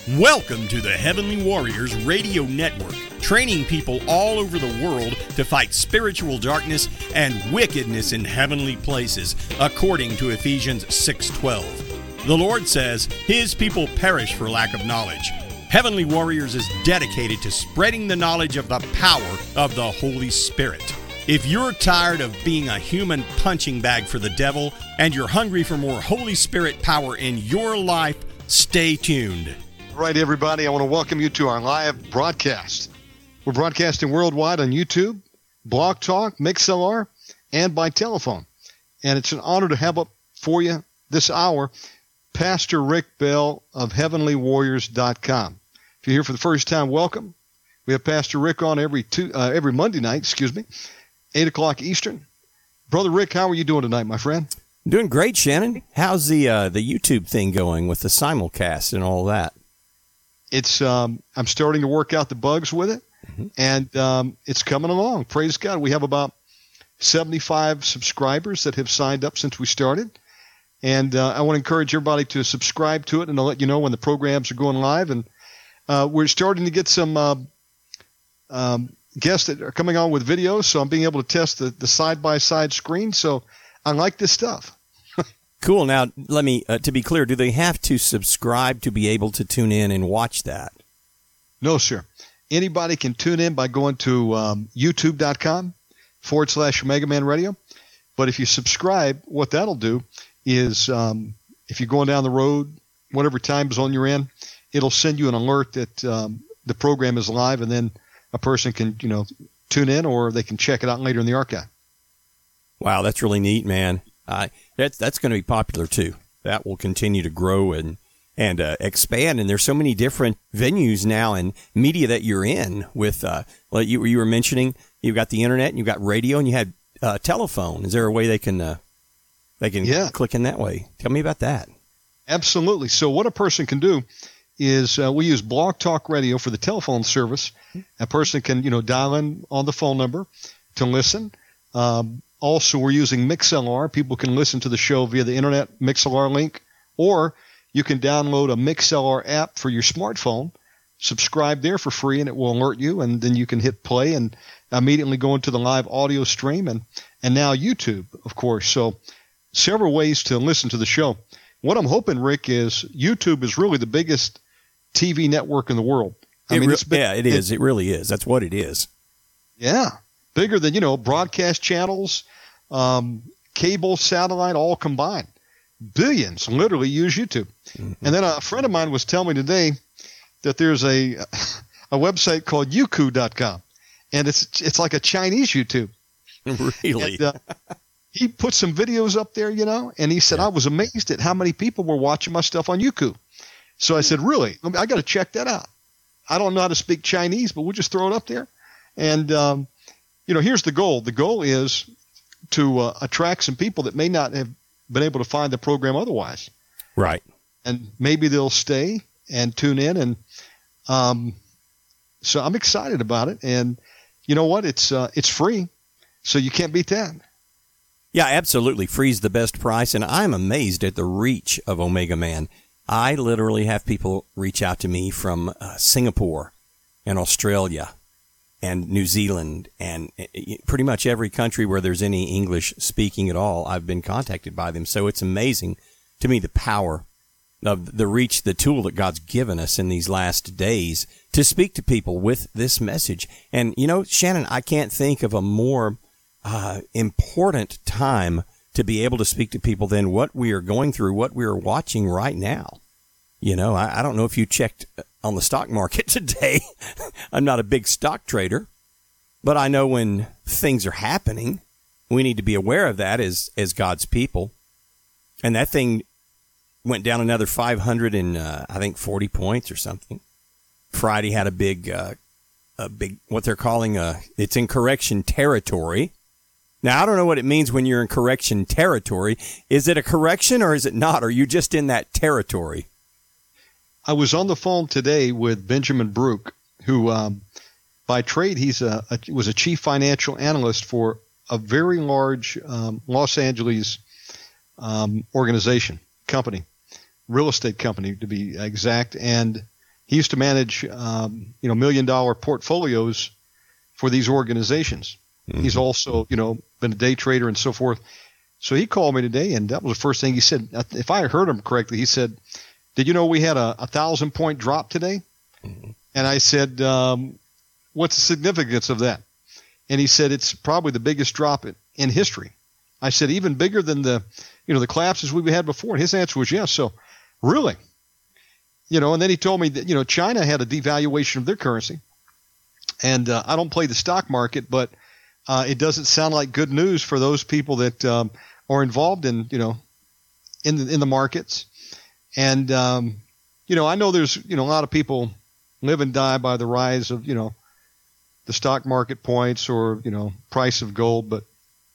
Welcome to the Heavenly Warriors Radio Network, training people all over the world to fight spiritual darkness and wickedness in heavenly places, according to Ephesians 6:12. The Lord says His people perish for lack of knowledge. Heavenly Warriors is dedicated to spreading the knowledge of the power of the Holy Spirit. If you're tired of being a human punching bag for the devil and you're hungry for more Holy Spirit power in your life, stay tuned. All right, everybody, I want to welcome you to our live broadcast. We're broadcasting worldwide on YouTube, Blog Talk, MixLR, and by telephone. And it's an honor to have up for you this hour Pastor Rick Bell of HeavenlyWarriors.com. If you're here for the first time, welcome. We have Pastor Rick on every Monday night, 8 o'clock Eastern. Brother Rick, how are you doing tonight, my friend? Doing great, Shannon. How's the YouTube thing going with the simulcast and all that? It's I'm starting to work out the bugs with it, and it's coming along. Praise God. We have about 75 subscribers that have signed up since we started, and I want to encourage everybody to subscribe to it, and I'll let you know when the programs are going live. And we're starting to get some guests that are coming on with videos, so I'm being able to test the side-by-side screen, so I like this stuff. Cool. Now, let me, to be clear, do they have to subscribe to be able to tune in and watch that? No, sir. Anybody can tune in by going to youtube.com/Omega Man Radio. But if you subscribe, what that'll do is if you're going down the road, whatever time zone you're in, it'll send you an alert that the program is live, and then a person can, tune in, or they can check it out later in the archive. Wow, that's really neat, man. That's going to be popular too. That will continue to grow and expand. And there's so many different venues now and media that you're in. With like you were mentioning, you've got the internet, and you've got radio, and you had telephone. Is there a way they can click in that way? Tell me about that. Absolutely. So what a person can do is we use Blog Talk Radio for the telephone service. A person can dial in on the phone number to listen. Also, we're using MixLR. People can listen to the show via the internet MixLR link, or you can download a MixLR app for your smartphone, subscribe there for free, and it will alert you, and then you can hit play and immediately go into the live audio stream, and now YouTube, of course. So several ways to listen to the show. What I'm hoping, Rick, is YouTube is really the biggest TV network in the world. It is. It really is. That's what it is. Yeah. Bigger than, broadcast channels, cable, satellite, all combined. Billions literally use YouTube. Mm-hmm. And then a friend of mine was telling me today that there's a website called Youku.com, and it's like a Chinese YouTube. Really? And, he put some videos up there, and he said, I was amazed at how many people were watching my stuff on Youku. So I said, really? I got to check that out. I don't know how to speak Chinese, but we'll just throw it up there. And, here's the goal. The goal is to attract some people that may not have been able to find the program otherwise. Right. And maybe they'll stay and tune in. And so I'm excited about it. And you know what? It's free, so you can't beat that. Yeah, absolutely. Free's the best price. And I'm amazed at the reach of Omega Man. I literally have people reach out to me from Singapore and Australia and New Zealand, and pretty much every country where there's any English speaking at all, I've been contacted by them. So it's amazing to me the power of the reach, the tool that God's given us in these last days to speak to people with this message. And, Shannon, I can't think of a more important time to be able to speak to people than what we are going through, what we are watching right now. I don't know if you checked on the stock market today. I'm not a big stock trader, but I know when things are happening, we need to be aware of that as God's people. And that thing went down another 540 points or something. Friday had a big, what they're calling it's in correction territory. Now, I don't know what it means when you're in correction territory. Is it a correction or is it not? Or are you just in that territory? I was on the phone today with Benjamin Brook, who by trade was a chief financial analyst for a very large Los Angeles company, real estate company to be exact. And He used to manage, $1 million portfolios for these organizations. Mm-hmm. He's also, been a day trader and so forth. So he called me today, and that was the first thing he said. If I heard him correctly, he said, "Did you know we had a 1,000-point drop today?" Mm-hmm. And I said, "What's the significance of that?" And he said, "It's probably the biggest drop in history." I said, "Even bigger than the collapses we've had before?" And his answer was yes. So, really, and then he told me that China had a devaluation of their currency, and I don't play the stock market, but it doesn't sound like good news for those people that are involved in in the markets. And I know there's a lot of people live and die by the rise of the stock market points or price of gold, but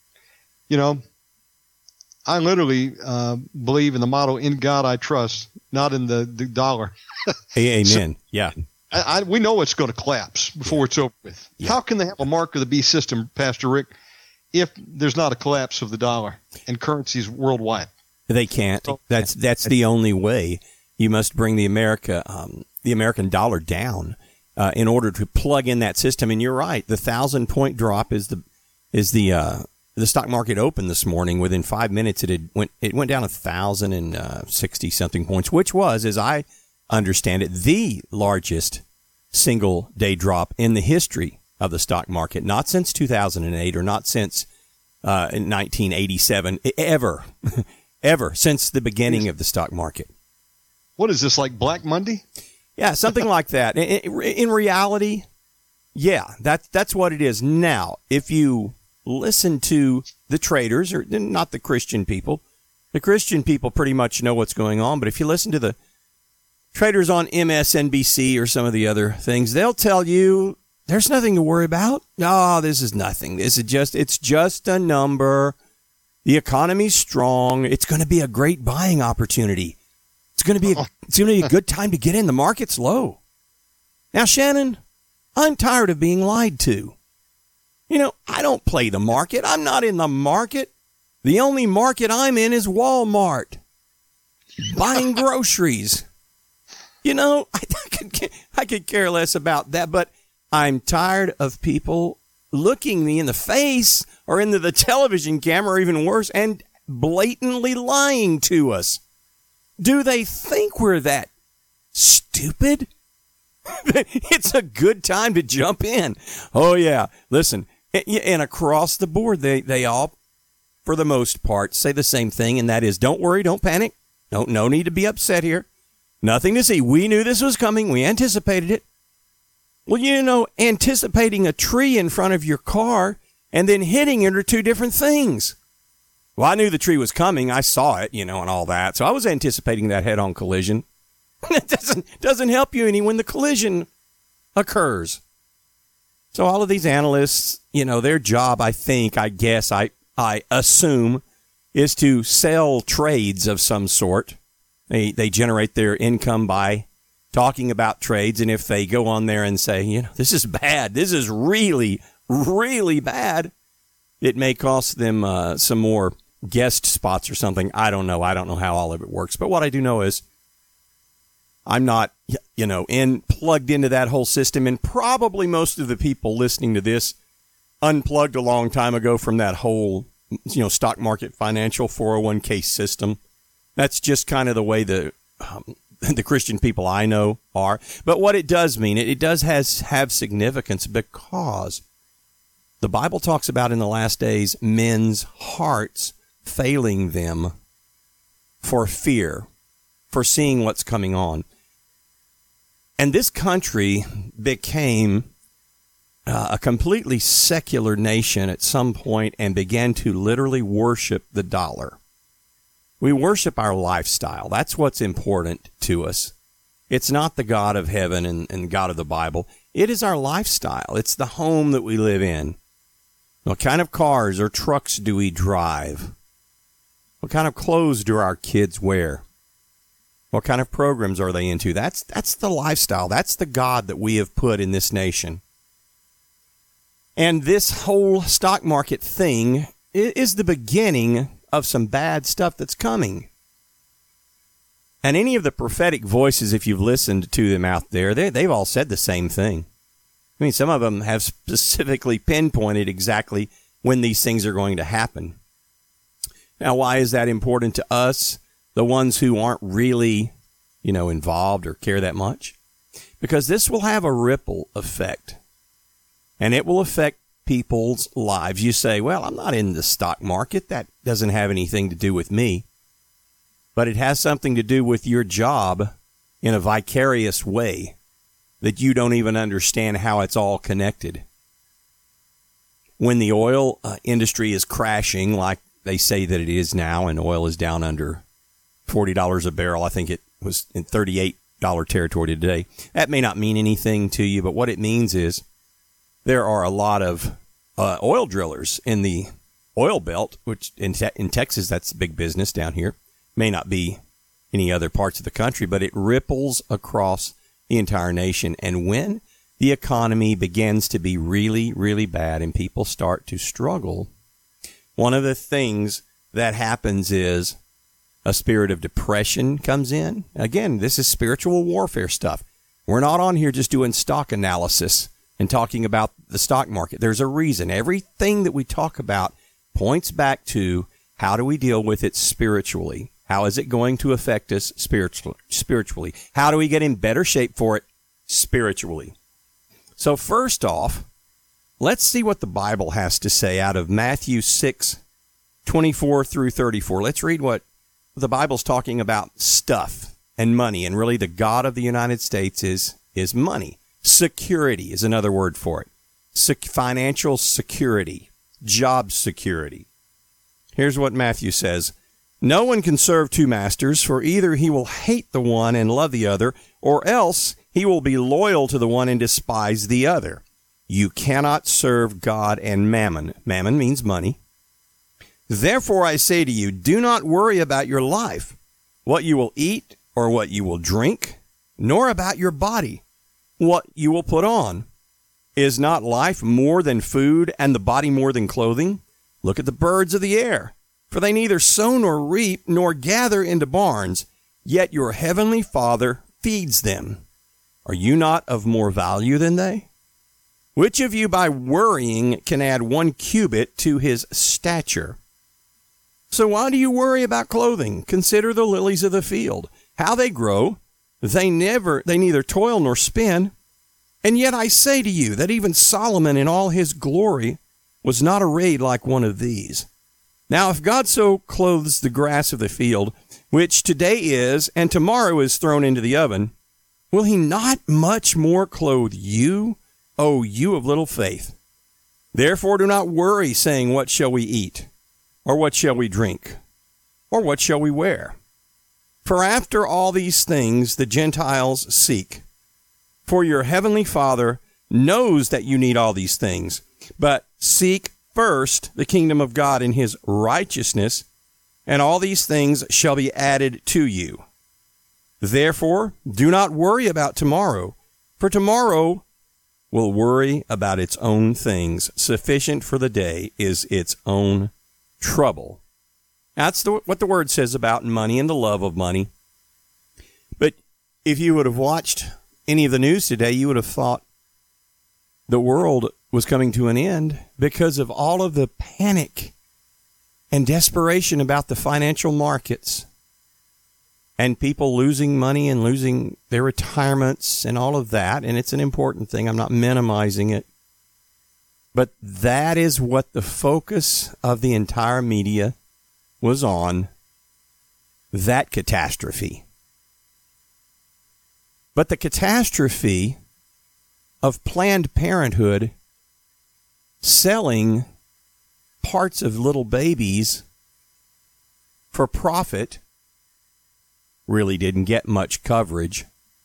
I literally believe in the motto, "In God I trust," not in the dollar. Amen. So, yeah. We know it's going to collapse before it's over with. Yeah. How can they have a mark of the beast system, Pastor Rick, if there's not a collapse of the dollar and currencies worldwide? They can't. That's the only way. You must bring the American dollar down in order to plug in that system. And you're right. The 1,000-point drop is the stock market opened this morning. Within 5 minutes, it went down 1,060 something points, which was, as I understand it, the largest single day drop in the history of the stock market. Not since 2008 or not since 1987, ever since the beginning of the stock market. What is this, like Black Monday? Yeah, something like that. In reality, yeah, that's what it is. Now, if you listen to the traders, or not the Christian people pretty much know what's going on, but if you listen to the traders on MSNBC or some of the other things, they'll tell you there's nothing to worry about. No, this is nothing. It's just a number. The economy's strong. It's going to be a great buying opportunity. It's going to be a good time to get in. The market's low. Now, Shannon, I'm tired of being lied to. I don't play the market. I'm not in the market. The only market I'm in is Walmart, buying groceries. I could care less about that, but I'm tired of people looking me in the face or into the television camera, or even worse, and blatantly lying to us. Do they think we're that stupid? It's a good time to jump in. Oh, yeah. Listen, and across the board, they all, for the most part, say the same thing, and that is, don't worry, don't panic. No need to be upset here. Nothing to see. We knew this was coming. We anticipated it. Well, anticipating a tree in front of your car and then hitting it are two different things. Well, I knew the tree was coming. I saw it, and all that. So I was anticipating that head-on collision. It doesn't help you any when the collision occurs. So all of these analysts, their job, I assume, is to sell trades of some sort. They generate their income by talking about trades, and if they go on there and say, this is bad, this is really, really bad, it may cost them some more guest spots or something. I don't know how all of it works. But what I do know is I'm not, plugged into that whole system, and probably most of the people listening to this unplugged a long time ago from that whole, stock market financial 401k system. That's just kind of the way the Christian people I know are. But what it does mean, it does have significance, because the Bible talks about in the last days men's hearts failing them for fear, for seeing what's coming on. And this country became a completely secular nation at some point and began to literally worship the dollar. We worship our lifestyle. That's what's important to us. It's not the God of heaven and God of the Bible. It is our lifestyle. It's the home that we live in. What kind of cars or trucks do we drive? What kind of clothes do our kids wear? What kind of programs are they into? That's the lifestyle. That's the God that we have put in this nation. And this whole stock market thing is the beginning of some bad stuff that's coming. And any of the prophetic voices, if you've listened to them out there, they've all said the same thing. I mean, some of them have specifically pinpointed exactly when these things are going to happen. Now, why is that important to us, the ones who aren't really, involved or care that much? Because this will have a ripple effect, and it will affect people's lives. You say, well, I'm not in the stock market. That doesn't have anything to do with me. But it has something to do with your job in a vicarious way that you don't even understand how it's all connected. When the oil industry is crashing, like they say that it is now, and oil is down under $40 a barrel, I think it was in $38 territory today. That may not mean anything to you, but what it means is there are a lot of oil drillers in the oil belt, which in Texas, that's big business down here. May not be any other parts of the country, but it ripples across the entire nation. And when the economy begins to be really, really bad and people start to struggle, one of the things that happens is a spirit of depression comes in. Again, this is spiritual warfare stuff. We're not on here just doing stock analysis and talking about the stock market. There's a reason. Everything that we talk about points back to how do we deal with it spiritually? How is it going to affect us spiritually? How do we get in better shape for it spiritually? So first off, let's see what the Bible has to say out of Matthew 6:24 through 34. Let's read what the Bible's talking about stuff and money, and really the God of the United States is money. Security is another word for it. Financial security, job security. Here's what Matthew says. No one can serve two masters, for either he will hate the one and love the other, or else he will be loyal to the one and despise the other. You cannot serve God and mammon. Mammon means money. Therefore, I say to you, do not worry about your life, what you will eat or what you will drink, nor about your body, what you will put on. Is not life more than food and the body more than clothing? Look at the birds of the air, for they neither sow nor reap nor gather into barns, yet your heavenly Father feeds them. Are you not of more value than they? Which of you by worrying can add 1 cubit to his stature? So why do you worry about clothing? Consider the lilies of the field, how they grow. They neither toil nor spin. And yet I say to you that even Solomon in all his glory was not arrayed like one of these. Now if God so clothes the grass of the field, which today is and tomorrow is thrown into the oven, will he not much more clothe you, O you of little faith? Therefore do not worry, saying, what shall we eat? Or what shall we drink? Or what shall we wear? For after all these things the Gentiles seek. For your heavenly Father knows that you need all these things. But seek first the kingdom of God and his righteousness, and all these things shall be added to you. Therefore, do not worry about tomorrow, for tomorrow will worry about its own things. Sufficient for the day is its own trouble. That's what the word says about money and the love of money. But if you would have watched any of the news today, you would have thought the world was coming to an end because of all of the panic and desperation about the financial markets and people losing money and losing their retirements and all of that. And it's an important thing. I'm not minimizing it. But that is what the focus of the entire media was on, that catastrophe. But the catastrophe of Planned Parenthood selling parts of little babies for profit really didn't get much coverage.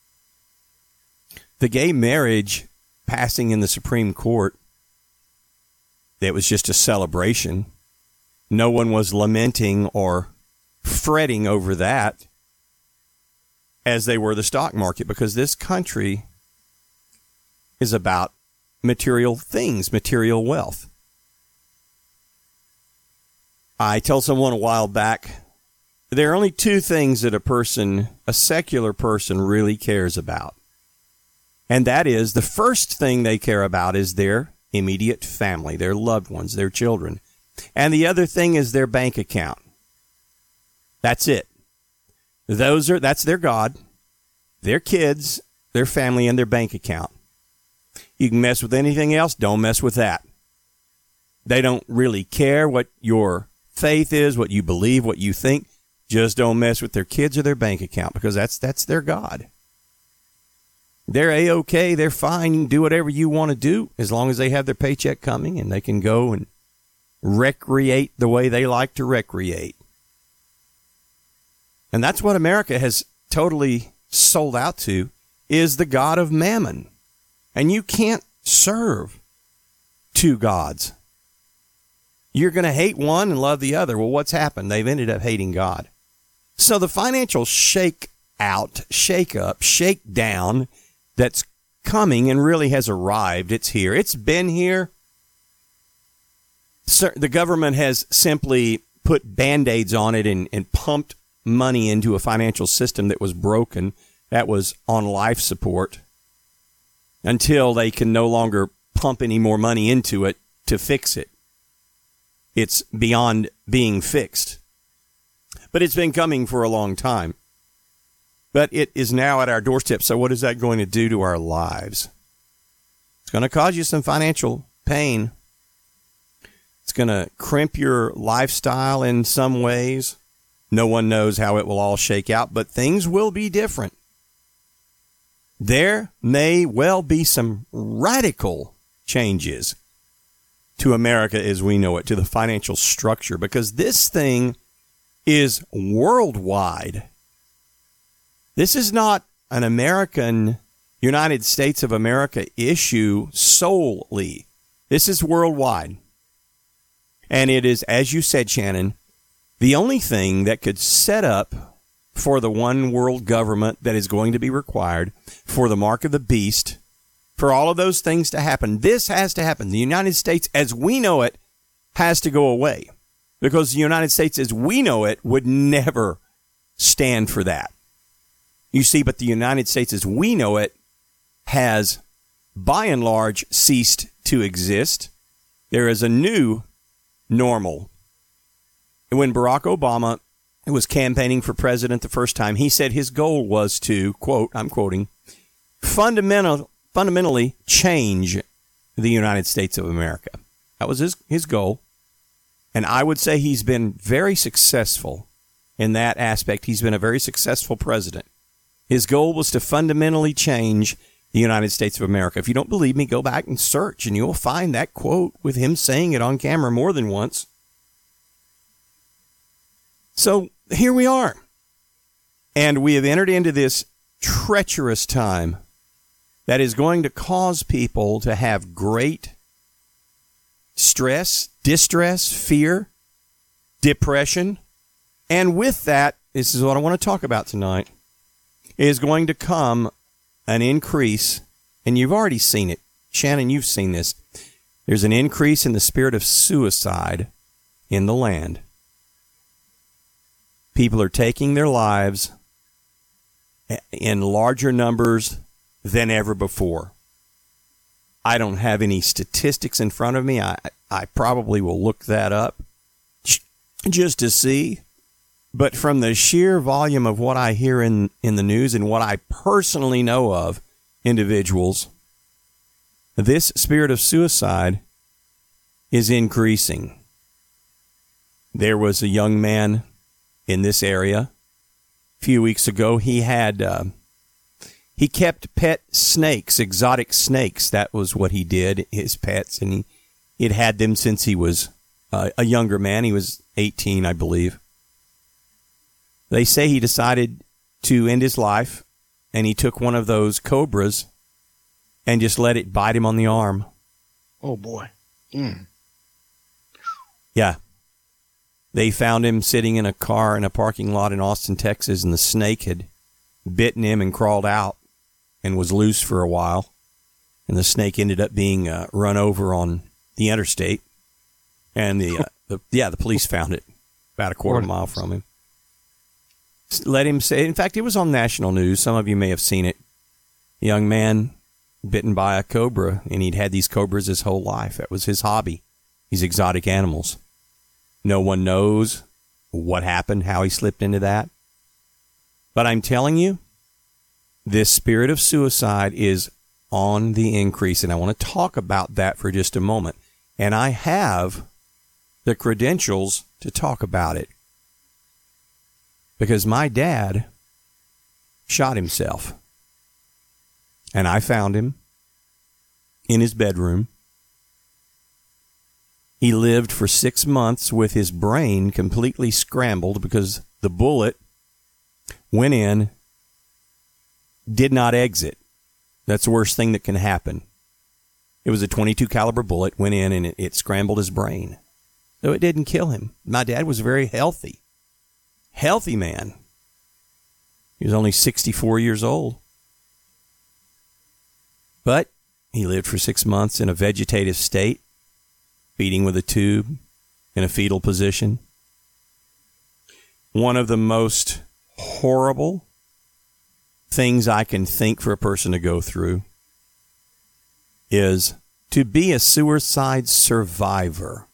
The gay marriage passing in the Supreme Court, it was just a celebration. No one was lamenting or fretting over that as they were the stock market, because this country is about material things, material wealth. I told someone a while back there are only two things that a secular person, really cares about. And that is, the first thing they care about is their immediate family, their loved ones, their children. And the other thing is their bank account. That's it. That's their God, their kids, their family, and their bank account. You can mess with anything else, don't mess with that. They don't really care what your faith is, what you believe, what you think. Just don't mess with their kids or their bank account, because that's their God. They're A-OK, they're fine, you can do whatever you want to do as long as they have their paycheck coming and they can go and recreate the way they like to recreate. And that's what America has totally sold out to, is the God of mammon. And you can't serve two gods. You're going to hate one and love the other. Well, what's happened? They've ended up hating God. So the financial shake-out, shake-up, shake-down that's coming and really has arrived. It's here. It's been here. The government has simply put Band-Aids on it and pumped money into a financial system that was broken, that was on life support, until they can no longer pump any more money into it to fix it. It's beyond being fixed. But it's been coming for a long time. But it is now at our doorstep. So what is that going to do to our lives? It's going to cause you some financial pain. It's going to crimp your lifestyle in some ways. No one knows how it will all shake out, but things will be different. There may well be some radical changes to America as we know it, to the financial structure, because this thing is worldwide. This is not an American, United States of America issue solely. This is worldwide. And it is, as you said, Shannon, the only thing that could set up for the one world government that is going to be required, for the mark of the beast, for all of those things to happen. This has to happen. The United States, as we know it, has to go away, because the United States, as we know it, would never stand for that. You see, but the United States, as we know it, has, by and large, ceased to exist. There is a new normal. When Barack Obama was campaigning for president the first time, he said his goal was to, quote, I'm quoting, fundamentally change the United States of America. That was his goal. And I would say he's been very successful in that aspect. He's been a very successful president. His goal was to fundamentally change the United States of America. If you don't believe me, go back and search, and you'll find that quote with him saying it on camera more than once. So here we are. And we have entered into this treacherous time that is going to cause people to have great stress, distress, fear, depression. And with that, this is what I want to talk about tonight, is going to come an increase, and you've already seen it. Shannon, you've seen this. There's an increase in the spirit of suicide in the land. People are taking their lives in larger numbers than ever before. I don't have any statistics in front of me. I probably will look that up just to see. But from the sheer volume of what I hear in the news and what I personally know of individuals, this spirit of suicide is increasing. There was a young man in this area a few weeks ago. He kept pet snakes, exotic snakes. That was what he did, his pets, and he'd had them since he was a younger man. He was 18, I believe. They say he decided to end his life, and he took one of those cobras and just let it bite him on the arm. Oh, boy. Yeah. They found him sitting in a car in a parking lot in Austin, Texas, and the snake had bitten him and crawled out and was loose for a while. And the snake ended up being run over on the interstate. And the police found it about a quarter mile from him. let him say, in fact, it was on national news. Some of you may have seen it. A young man bitten by a cobra, and he'd had these cobras his whole life. That was his hobby, these exotic animals. No one knows what happened, how he slipped into that. But I'm telling you, this spirit of suicide is on the increase, and I want to talk about that for just a moment. And I have the credentials to talk about it. Because my dad shot himself. And I found him in his bedroom. He lived for 6 months with his brain completely scrambled because the bullet went in, did not exit. That's the worst thing that can happen. It was a .22 caliber bullet, went in, and it scrambled his brain. So it didn't kill him. My dad was very healthy. Healthy man. He was only 64 years old. But he lived for 6 months in a vegetative state, feeding with a tube, in a fetal position. One of the most horrible things I can think for a person to go through is to be a suicide survivor.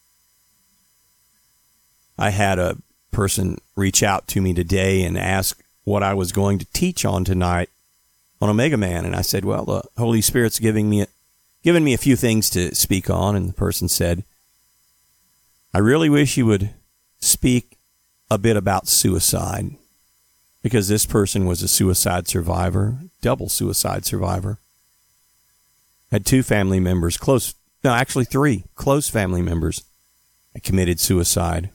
I had a person reach out to me today and ask what I was going to teach on tonight on Omega Man, and I said, well, the Holy Spirit's given me a few things to speak on, and the person said, I really wish you would speak a bit about suicide, because this person was a suicide survivor, double suicide survivor. Had 2 family members, actually 3 close family members that committed suicide.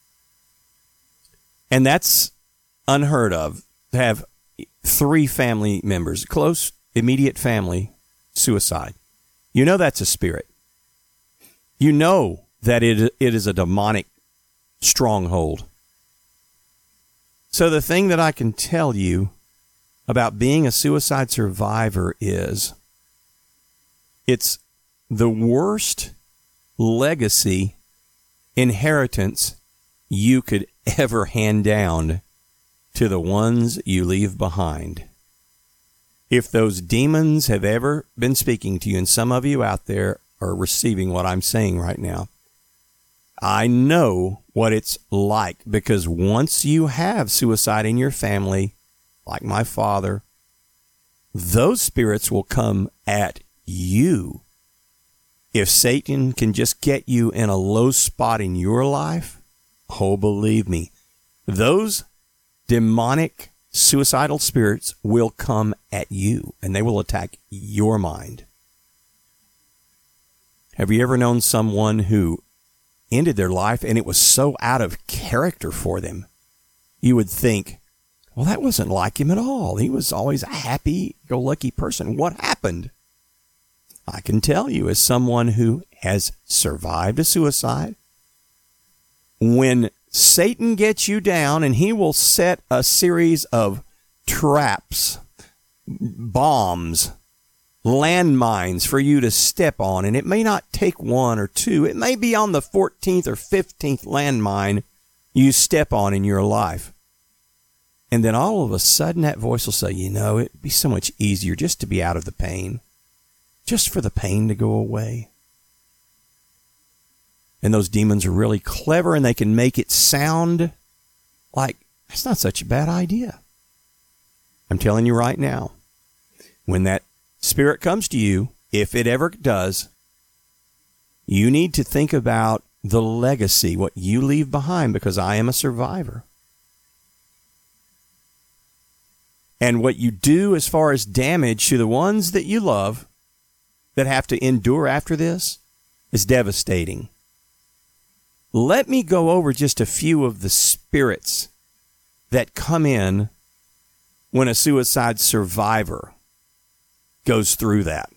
And that's unheard of, to have 3 family members, close, immediate family, suicide. You know that's a spirit. You know that it is a demonic stronghold. So the thing that I can tell you about being a suicide survivor is it's the worst legacy inheritance you could ever hand down to the ones you leave behind. If those demons have ever been speaking to you, and some of you out there are receiving what I'm saying right now, I know what it's like, because once you have suicide in your family, like my father, those spirits will come at you. If Satan can just get you in a low spot in your life, oh, believe me, those demonic suicidal spirits will come at you, and they will attack your mind. Have you ever known someone who ended their life and it was so out of character for them? You would think, well, that wasn't like him at all. He was always a happy-go-lucky person. What happened? I can tell you, as someone who has survived a suicide, when Satan gets you down, and he will set a series of traps, bombs, landmines for you to step on, and it may not take 1 or 2. It may be on the 14th or 15th landmine you step on in your life. And then all of a sudden that voice will say, it'd be so much easier just to be out of the pain, just for the pain to go away. And those demons are really clever, and they can make it sound like it's not such a bad idea. I'm telling you right now, when that spirit comes to you, if it ever does, you need to think about the legacy, what you leave behind, because I am a survivor. And what you do as far as damage to the ones that you love that have to endure after this is devastating. Let me go over just a few of the spirits that come in when a suicide survivor goes through that.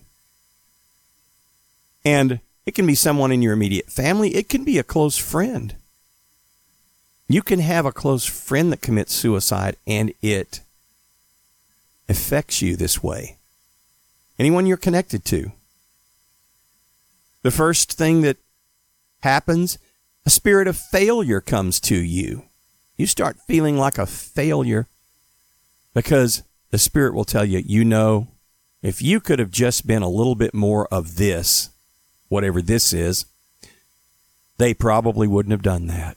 And it can be someone in your immediate family. It can be a close friend. You can have a close friend that commits suicide, and it affects you this way. Anyone you're connected to. The first thing that happens, a spirit of failure comes to you. You start feeling like a failure because the Spirit will tell you, if you could have just been a little bit more of this, whatever this is, they probably wouldn't have done that.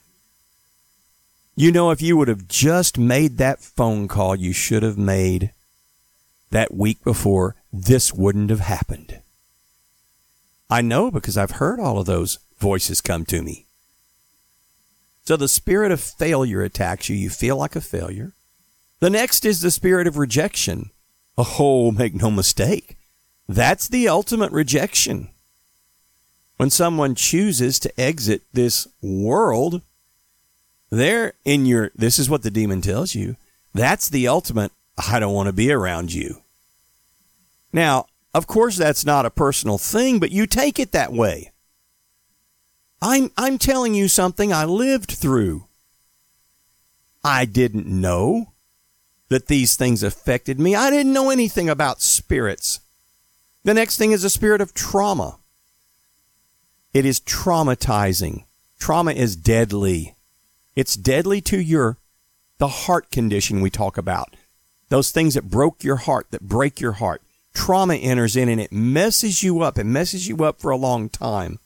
If you would have just made that phone call you should have made that week before, this wouldn't have happened. I know because I've heard all of those voices come to me. So the spirit of failure attacks you. You feel like a failure. The next is the spirit of rejection. Oh, make no mistake. That's the ultimate rejection. When someone chooses to exit this world, this is what the demon tells you. That's the ultimate, I don't want to be around you. Now, of course, that's not a personal thing, but you take it that way. I'm telling you something I lived through. I didn't know that these things affected me. I didn't know anything about spirits. The next thing is a spirit of trauma. It is traumatizing. Trauma is deadly. It's deadly to the heart condition we talk about. Those things that broke your heart, that break your heart. Trauma enters in and it messes you up. It messes you up for a long time.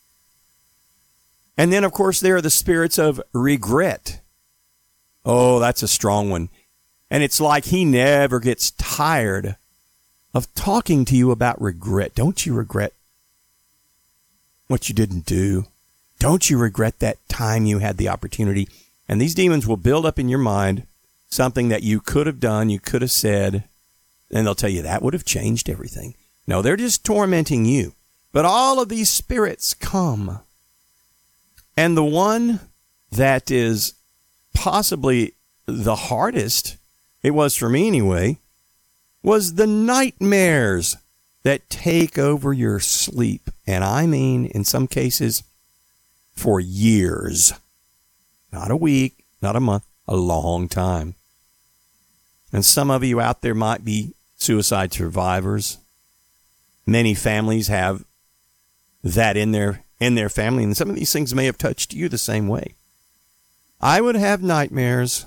And then, of course, there are the spirits of regret. Oh, that's a strong one. And it's like he never gets tired of talking to you about regret. Don't you regret what you didn't do? Don't you regret that time you had the opportunity? And these demons will build up in your mind something that you could have done, you could have said, and they'll tell you that would have changed everything. No, they're just tormenting you. But all of these spirits come. And the one that is possibly the hardest, it was for me anyway, was the nightmares that take over your sleep. And I mean, in some cases, for years. Not a week, not a month, a long time. And some of you out there might be suicide survivors. Many families have that in their family, and some of these things may have touched you the same way. I would have nightmares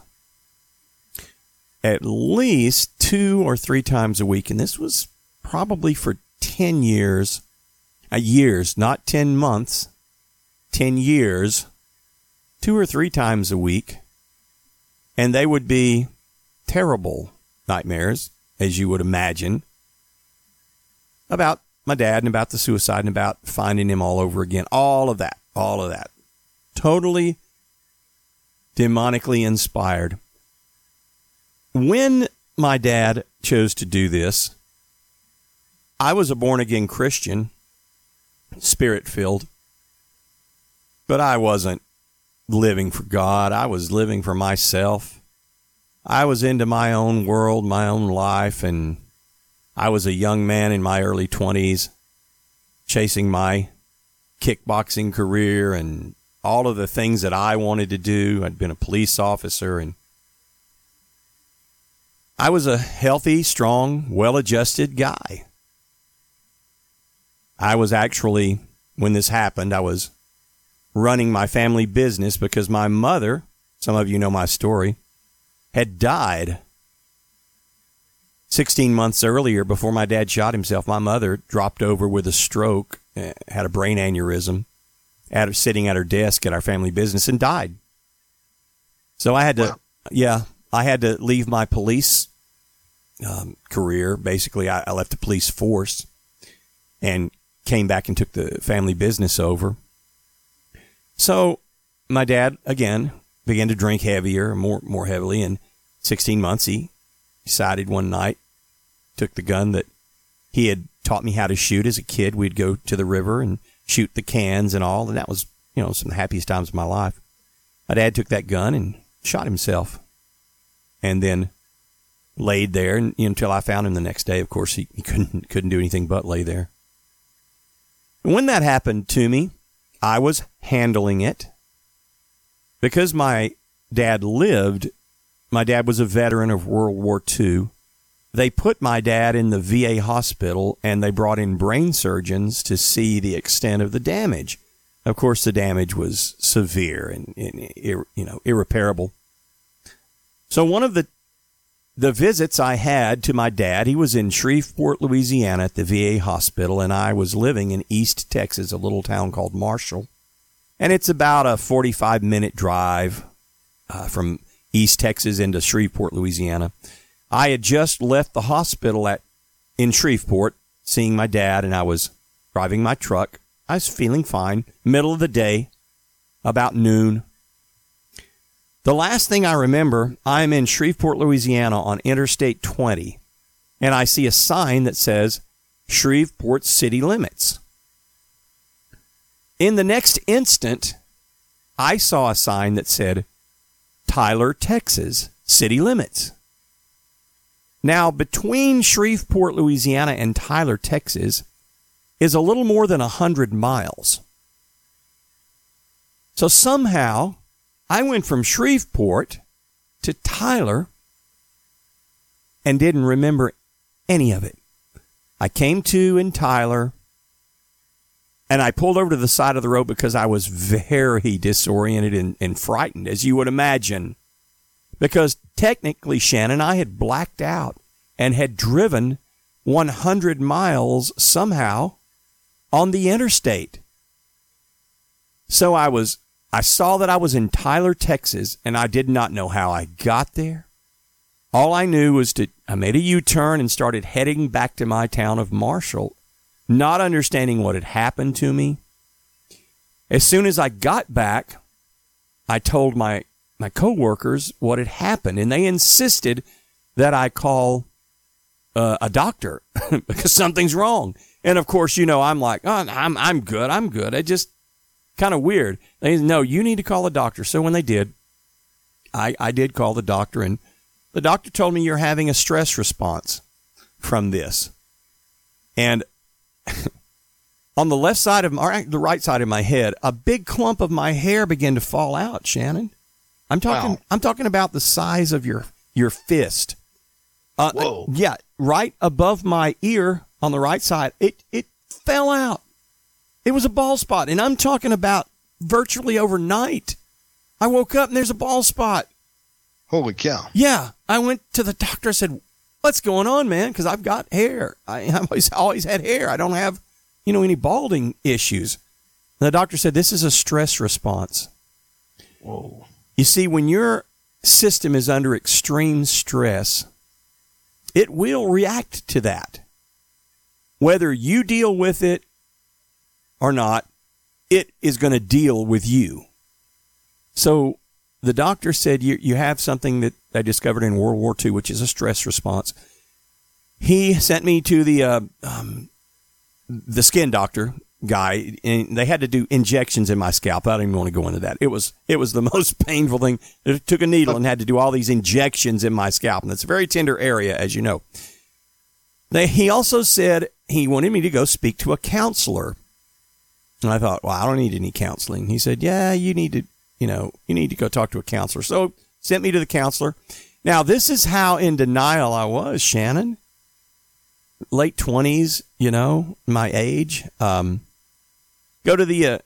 at least 2 or 3 times a week, and this was probably for 10 years. Years, not 10 months, 10 years, 2 or 3 times a week. And they would be terrible nightmares, as you would imagine, about my dad and about the suicide and about finding him all over again. All of that. Totally demonically inspired. When my dad chose to do this, I was a born-again Christian, Spirit-filled, but I wasn't living for God. I was living for myself. I was into my own world, my own life, and I was a young man in my early 20s chasing my kickboxing career and all of the things that I wanted to do. I'd been a police officer, and I was a healthy, strong, well-adjusted guy. I was actually, when this happened, I was running my family business because my mother, some of you know my story, had died 16 months earlier before my dad shot himself. My mother dropped over with a stroke, had a brain aneurysm, sitting at her desk at our family business, and died. So I had to, I had to leave my police career. Basically, I left the police force and came back and took the family business over. So my dad, again, began to drink heavier, more heavily. In 16 months, he decided one night, took the gun that he had taught me how to shoot as a kid. We'd go to the river and shoot the cans and all, and that was, some of the happiest times of my life. My dad took that gun and shot himself, and then laid there until I found him the next day. Of course, he couldn't do anything but lay there. When that happened to me, I was handling it. Because my dad lived, my dad was a veteran of World War II. They put my dad in the VA hospital, and they brought in brain surgeons to see the extent of the damage. Of course, the damage was severe and irreparable. So one of the visits I had to my dad, he was in Shreveport, Louisiana at the VA hospital, and I was living in East Texas, a little town called Marshall. And it's about a 45-minute drive from East Texas into Shreveport, Louisiana. I had just left the hospital in Shreveport, seeing my dad, and I was driving my truck. I was feeling fine, middle of the day, about noon. The last thing I remember, I'm in Shreveport, Louisiana on Interstate 20, and I see a sign that says Shreveport City Limits. In the next instant, I saw a sign that said Tyler, Texas, City Limits. Now, between Shreveport, Louisiana and Tyler, Texas, is a little more than 100 miles. So somehow, I went from Shreveport to Tyler and didn't remember any of it. I came to in Tyler, and I pulled over to the side of the road because I was very disoriented and frightened, as you would imagine. Because technically, Shannon, I had blacked out and had driven 100 miles somehow on the interstate. So I saw that I was in Tyler, Texas, and I did not know how I got there. All I knew was I made a U-turn and started heading back to my town of Marshall, not understanding what had happened to me. As soon as I got back, I told my coworkers what had happened, and they insisted that I call a doctor because something's wrong. And of course, I'm like, oh, I'm good. It just kind of weird. They said, no, you need to call a doctor. So when they did, I did call the doctor, and the doctor told me you're having a stress response from this. And on the left side the right side of my head, a big clump of my hair began to fall out, Shannon. I'm talking about the size of your fist. Whoa. Yeah, right above my ear on the right side. It fell out. It was a bald spot, and I'm talking about virtually overnight. I woke up and there's a bald spot. Holy cow. Yeah. I went to the doctor and said, what's going on, man? Because I've got hair. I've always had hair. I don't have, any balding issues. And the doctor said, this is a stress response. Whoa. You see, when your system is under extreme stress, it will react to that. Whether you deal with it or not, it is going to deal with you. So the doctor said you have something that they discovered in World War II, which is a stress response. He sent me to the skin doctor guy, and they had to do injections in my scalp. I don't even want to go into that. It was the most painful thing. They took a needle and had to do all these injections in my scalp, and it's a very tender area, as you know. He also said he wanted me to go speak to a counselor. And I thought, well, I don't need any counseling. He said, yeah, you need to go talk to a counselor. So sent me to the counselor. Now, this is how in denial I was, Shannon. Late 20s, my age. Go to the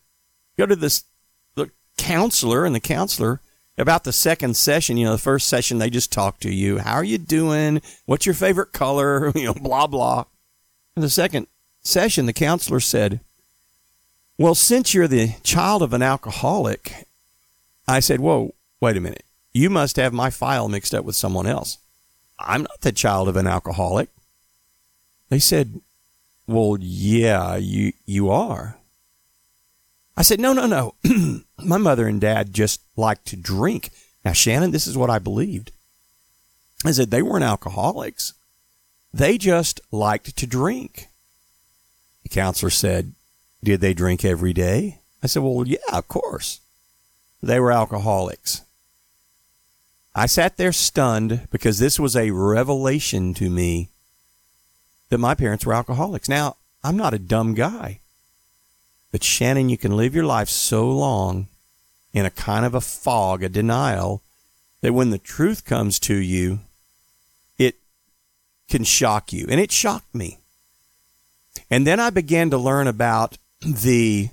counselor, and the counselor, about the second session, the first session, they just talk to you. How are you doing? What's your favorite color? Blah, blah. In the second session, the counselor said, well, since you're the child of an alcoholic, I said, whoa, wait a minute. You must have my file mixed up with someone else. I'm not the child of an alcoholic. They said, well, yeah, you are. I said, no. My mother and dad just liked to drink. Now, Shannon, this is what I believed. I said, they weren't alcoholics. They just liked to drink. The counselor said, did they drink every day? I said, well, yeah, of course. They were alcoholics. I sat there stunned because this was a revelation to me that my parents were alcoholics. Now, I'm not a dumb guy. But Shannon, you can live your life so long in a kind of a fog, a denial, that when the truth comes to you, it can shock you. And it shocked me. And then I began to learn about the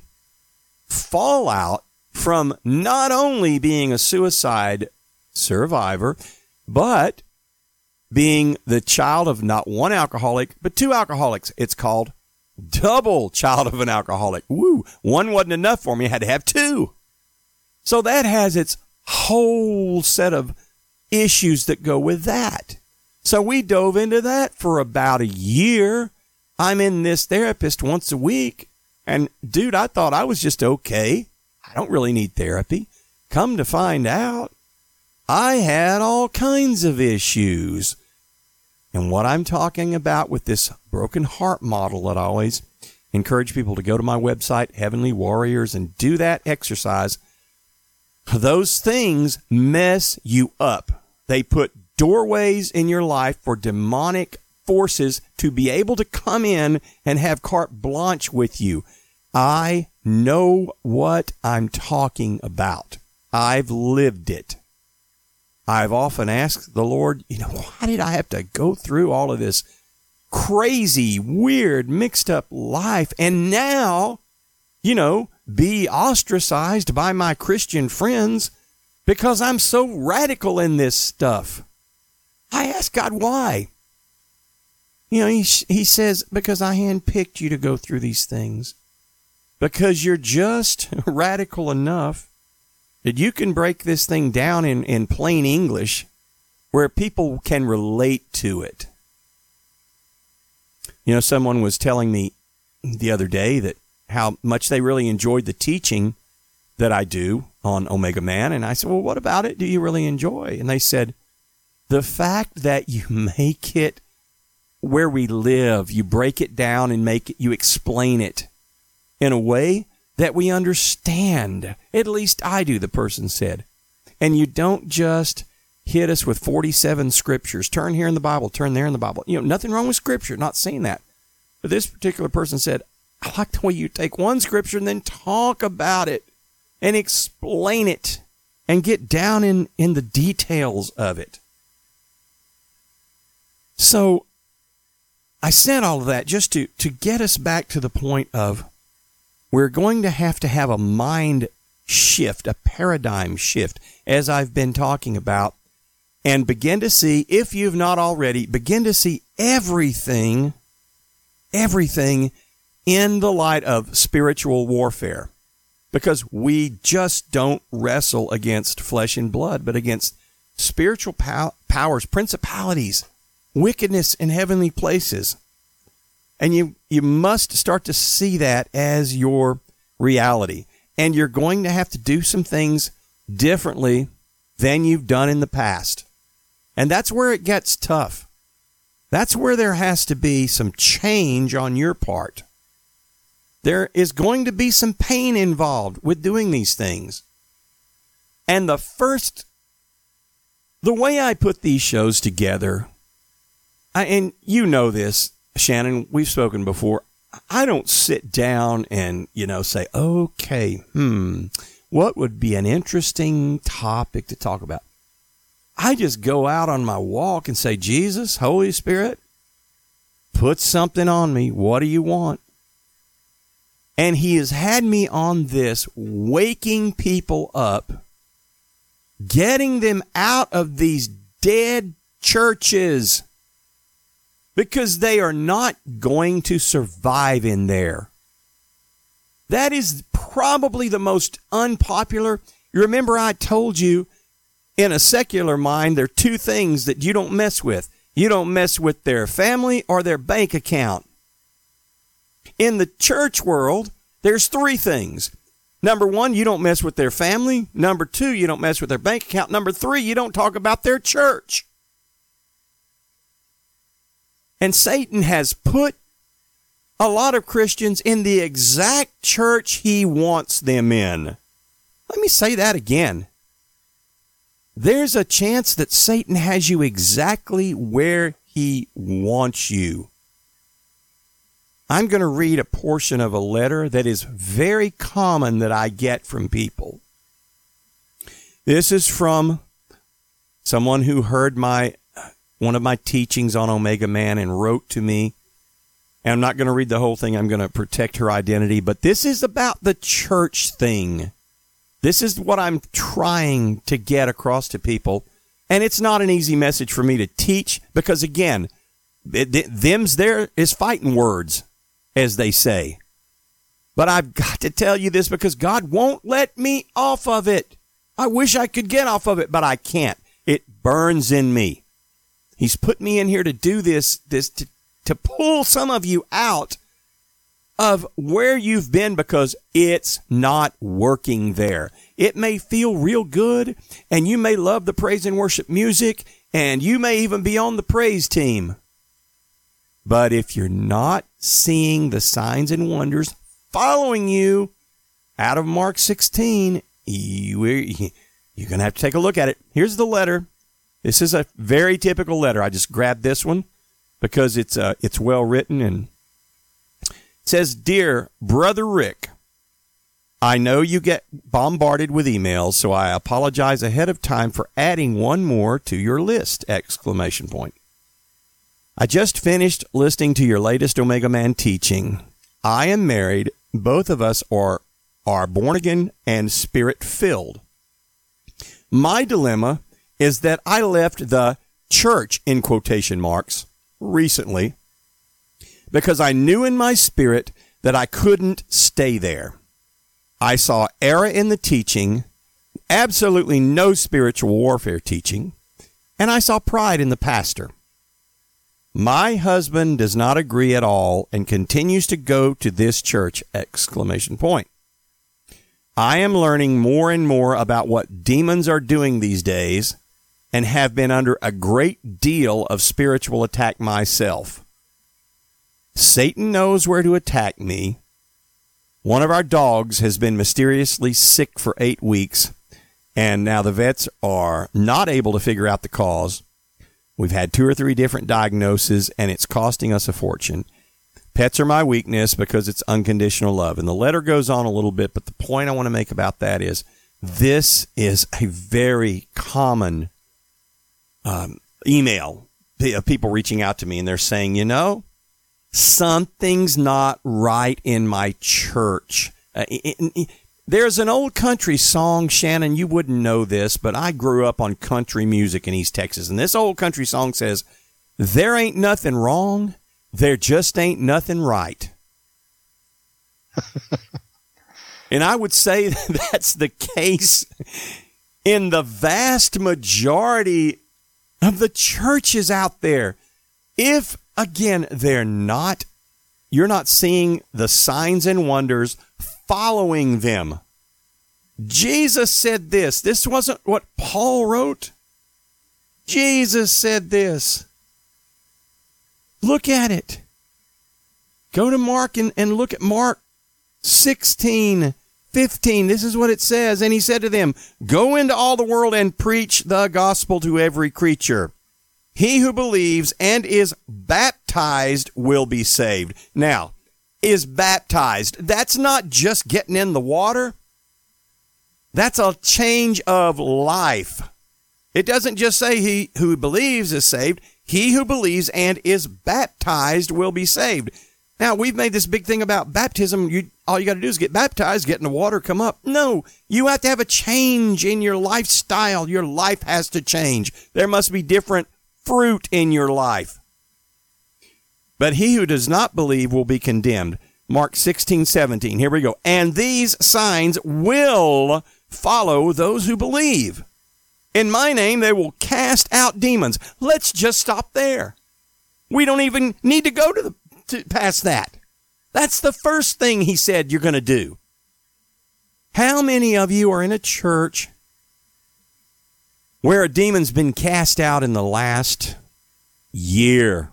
fallout from not only being a suicide survivor, But being the child of not one alcoholic, but two alcoholics, it's called double child of an alcoholic. Woo! One wasn't enough for me. I had to have two. So that has its whole set of issues that go with that. So we dove into that for about a year. I'm in this therapist once a week. And, dude, I thought I was just okay. I don't really need therapy. Come to find out, I had all kinds of issues. And what I'm talking about with this broken heart model that I always encourage people to go to my website, Heavenly Warriors, and do that exercise, those things mess you up. They put doorways in your life for demonic forces to be able to come in and have carte blanche with you. I know what I'm talking about. I've lived it. I've often asked the Lord, why did I have to go through all of this crazy, weird, mixed up life and now, be ostracized by my Christian friends because I'm so radical in this stuff? I ask God why. He says, because I handpicked you to go through these things. Because you're just radical enough that you can break this thing down in plain English where people can relate to it. Someone was telling me the other day that how much they really enjoyed the teaching that I do on Omega Man. And I said, well, what about it do you really enjoy? And they said, the fact that you make it where we live, you break it down and you explain it in a way that we understand. At least I do, the person said. And you don't just hit us with 47 scriptures. Turn here in the Bible, turn there in the Bible. Nothing wrong with scripture, not saying that. But this particular person said, I like the way you take one scripture and then talk about it and explain it and get down in the details of it. So I said all of that just to get us back to the point of we're going to have a mind shift, a paradigm shift, as I've been talking about, and begin to see, if you've not already, begin to see everything in the light of spiritual warfare. Because we just don't wrestle against flesh and blood, but against spiritual powers, principalities, wickedness in heavenly places. And you must start to see that as your reality. And you're going to have to do some things differently than you've done in the past. And that's where it gets tough. That's where there has to be some change on your part. There is going to be some pain involved with doing these things. And the way I put these shows together, and you know this, Shannon, we've spoken before. I don't sit down and, say, okay, what would be an interesting topic to talk about? I just go out on my walk and say, Jesus, Holy Spirit, put something on me. What do you want? And he has had me on this, waking people up, getting them out of these dead churches, because they are not going to survive in there. That is probably the most unpopular. You remember I told you, in a secular mind, there are two things that you don't mess with. You don't mess with their family or their bank account. In the church world, there's three things. Number one, you don't mess with their family. Number two, you don't mess with their bank account. Number three, you don't talk about their church. And Satan has put a lot of Christians in the exact church he wants them in. Let me say that again. There's a chance that Satan has you exactly where he wants you. I'm going to read a portion of a letter that is very common that I get from people. This is from someone who heard one of my teachings on Omega Man and wrote to me. And I'm not going to read the whole thing. I'm going to protect her identity. But this is about the church thing. This is what I'm trying to get across to people. And it's not an easy message for me to teach because, again, them's there is fighting words, as they say. But I've got to tell you this because God won't let me off of it. I wish I could get off of it, but I can't. It burns in me. He's put me in here to do this to pull some of you out of where you've been because it's not working there. It may feel real good, and you may love the praise and worship music, and you may even be on the praise team. But if you're not seeing the signs and wonders following you out of Mark 16, you're going to have to take a look at it. Here's the letter. This is a very typical letter. I just grabbed this one because it's well written, and it says, "Dear Brother Rick, I know you get bombarded with emails, so I apologize ahead of time for adding one more to your list!" I just finished listening to your latest Omega Man teaching. I am married. Both of us are born again and spirit filled. My dilemma is that I left the church, in quotation marks, recently because I knew in my spirit that I couldn't stay there. I saw error in the teaching, absolutely no spiritual warfare teaching, and I saw pride in the pastor. My husband does not agree at all and continues to go to this church! I am learning more and more about what demons are doing these days and have been under a great deal of spiritual attack myself. Satan knows where to attack me. One of our dogs has been mysteriously sick for 8 weeks, and now the vets are not able to figure out the cause. We've had 2 or 3 different diagnoses, and it's costing us a fortune. Pets are my weakness because it's unconditional love. And the letter goes on a little bit, but the point I want to make about that is this is a very common email of people reaching out to me, and they're saying, something's not right in my church. There's an old country song, Shannon, you wouldn't know this, but I grew up on country music in East Texas. And this old country song says, "There ain't nothing wrong, there just ain't nothing right." And I would say that's the case in the vast majority of the churches out there. If, again, you're not seeing the signs and wonders following them. Jesus said this. This wasn't what Paul wrote. Jesus said this. Look at it. Go to Mark and look at Mark 16:15. This is what it says. "And he said to them, go into all the world and preach the gospel to every creature. He who believes and is baptized will be saved." Now, is baptized. That's not just getting in the water. That's a change of life. It doesn't just say he who believes is saved. He who believes and is baptized will be saved. Now, we've made this big thing about baptism. All you got to do is get baptized, get in the water, come up. No, you have to have a change in your lifestyle. Your life has to change. There must be different fruit in your life. But he who does not believe will be condemned. Mark 16:17. Here we go. "And these signs will follow those who believe. In my name they will cast out demons." Let's just stop there. We don't even need to go to past that. That's the first thing he said you're going to do. How many of you are in a church where a demon's been cast out in the last year?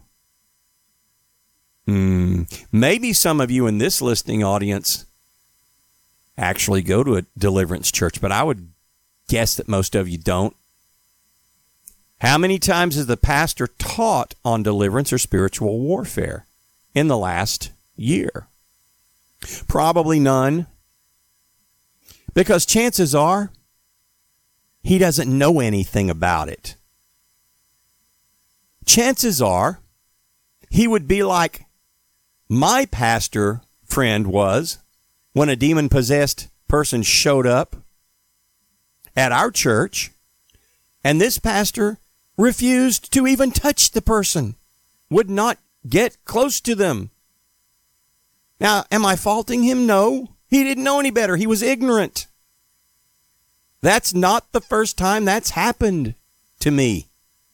Maybe some of you in this listening audience actually go to a deliverance church, but I would guess that most of you don't. How many times has the pastor taught on deliverance or spiritual warfare in the last year? Probably none. Because chances are he doesn't know anything about it. Chances are he would be like my pastor friend was when a demon-possessed person showed up at our church, And this pastor refused to even touch the person, would not get close to them. Now, am I faulting him? No. He didn't know any better. He was ignorant. That's not the first time that's happened to me.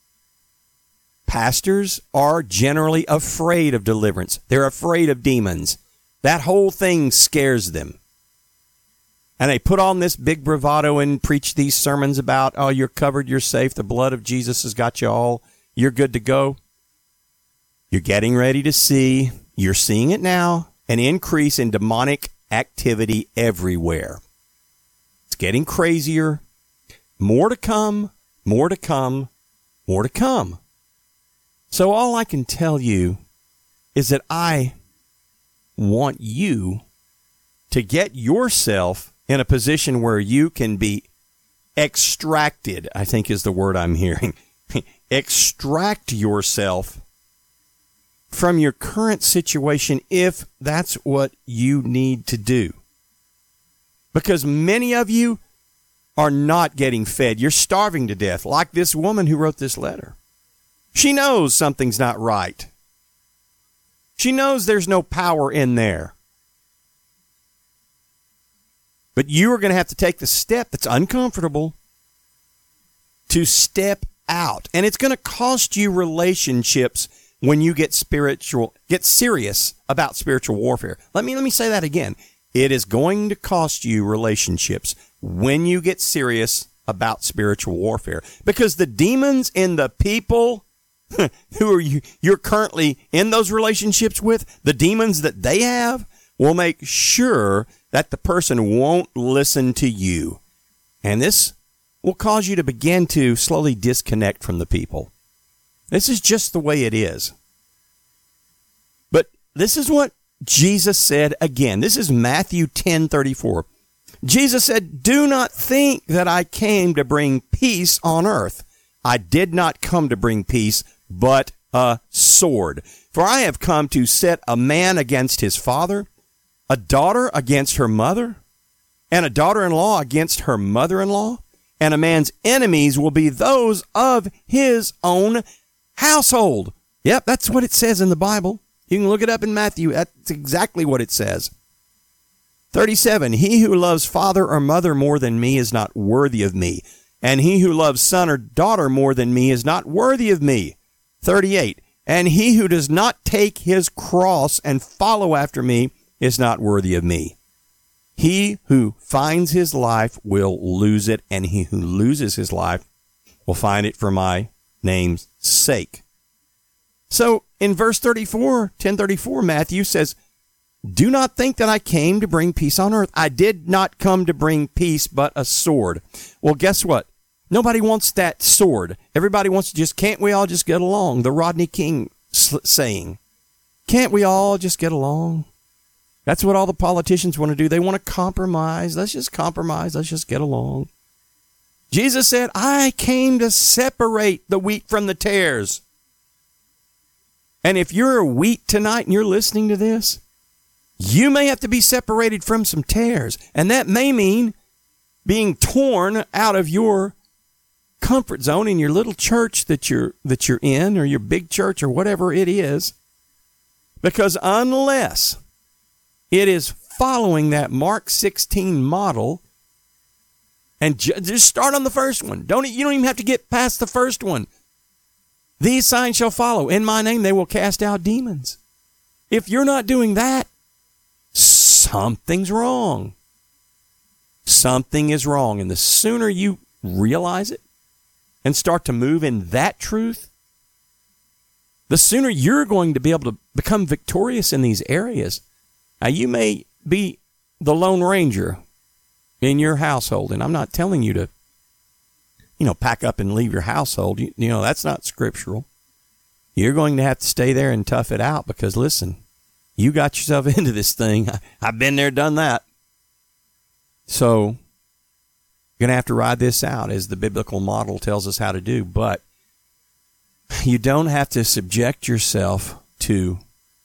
Pastors are generally afraid of deliverance. They're afraid of demons. That whole thing scares them. And they put on this big bravado and preach these sermons about, oh, you're covered, you're safe, the blood of Jesus has got you all, you're good to go. You're getting ready to see, you're seeing it now, an increase in demonic activity everywhere. It's getting crazier. More to come, more to come, more to come. So all I can tell you is that I want you to get yourself in a position where you can be extracted, I think is the word I'm hearing. Extract yourself from your current situation if that's what you need to do. Because many of you are not getting fed. You're starving to death, like this woman who wrote this letter. She knows something's not right. She knows there's no power in there. But you are going to have to take the step that's uncomfortable to step out. And it's going to cost you relationships when you get serious about spiritual warfare. Let me say that again. It is going to cost you relationships when you get serious about spiritual warfare. Because the demons in the people who are you're currently in those relationships with, the demons that they have, will make sure that the person won't listen to you. And this will cause you to begin to slowly disconnect from the people. This is just the way it is. But this is what Jesus said again. This is Matthew 10:34. Jesus said, "Do not think that I came to bring peace on earth. I did not come to bring peace, but a sword. For I have come to set a man against his father, a daughter against her mother, and a daughter-in-law against her mother-in-law, and a man's enemies will be those of his own household." Yep, that's what it says in the Bible. You can look it up in Matthew. That's exactly what it says. 37, "He who loves father or mother more than me is not worthy of me, and he who loves son or daughter more than me is not worthy of me." 38, "And he who does not take his cross and follow after me is not worthy of me. He who finds his life will lose it, and he who loses his life will find it for my name's sake." So in verse 34, 10:34, Matthew says, "Do not think that I came to bring peace on earth. I did not come to bring peace, but a sword." Well, guess what? Nobody wants that sword. Everybody wants to just, can't we all just get along? The Rodney King saying, can't we all just get along? That's what all the politicians want to do. They want to compromise. Let's just compromise. Let's just get along. Jesus said, "I came to separate the wheat from the tares." And if you're a wheat tonight and you're listening to this, you may have to be separated from some tares. And that may mean being torn out of your comfort zone in your little church that you're in, or your big church, or whatever it is. Because unless it is following that Mark 16 model, and just start on the first one. You don't even have to get past the first one. "These signs shall follow. In my name they will cast out demons." If you're not doing that, something's wrong. Something is wrong. And the sooner you realize it and start to move in that truth, the sooner you're going to be able to become victorious in these areas. Now, you may be the Lone Ranger in your household, and I'm not telling you to, pack up and leave your household. That's not scriptural. You're going to have to stay there and tough it out because, listen, you got yourself into this thing. I've been there, done that. So you're going to have to ride this out as the biblical model tells us how to do. But you don't have to subject yourself to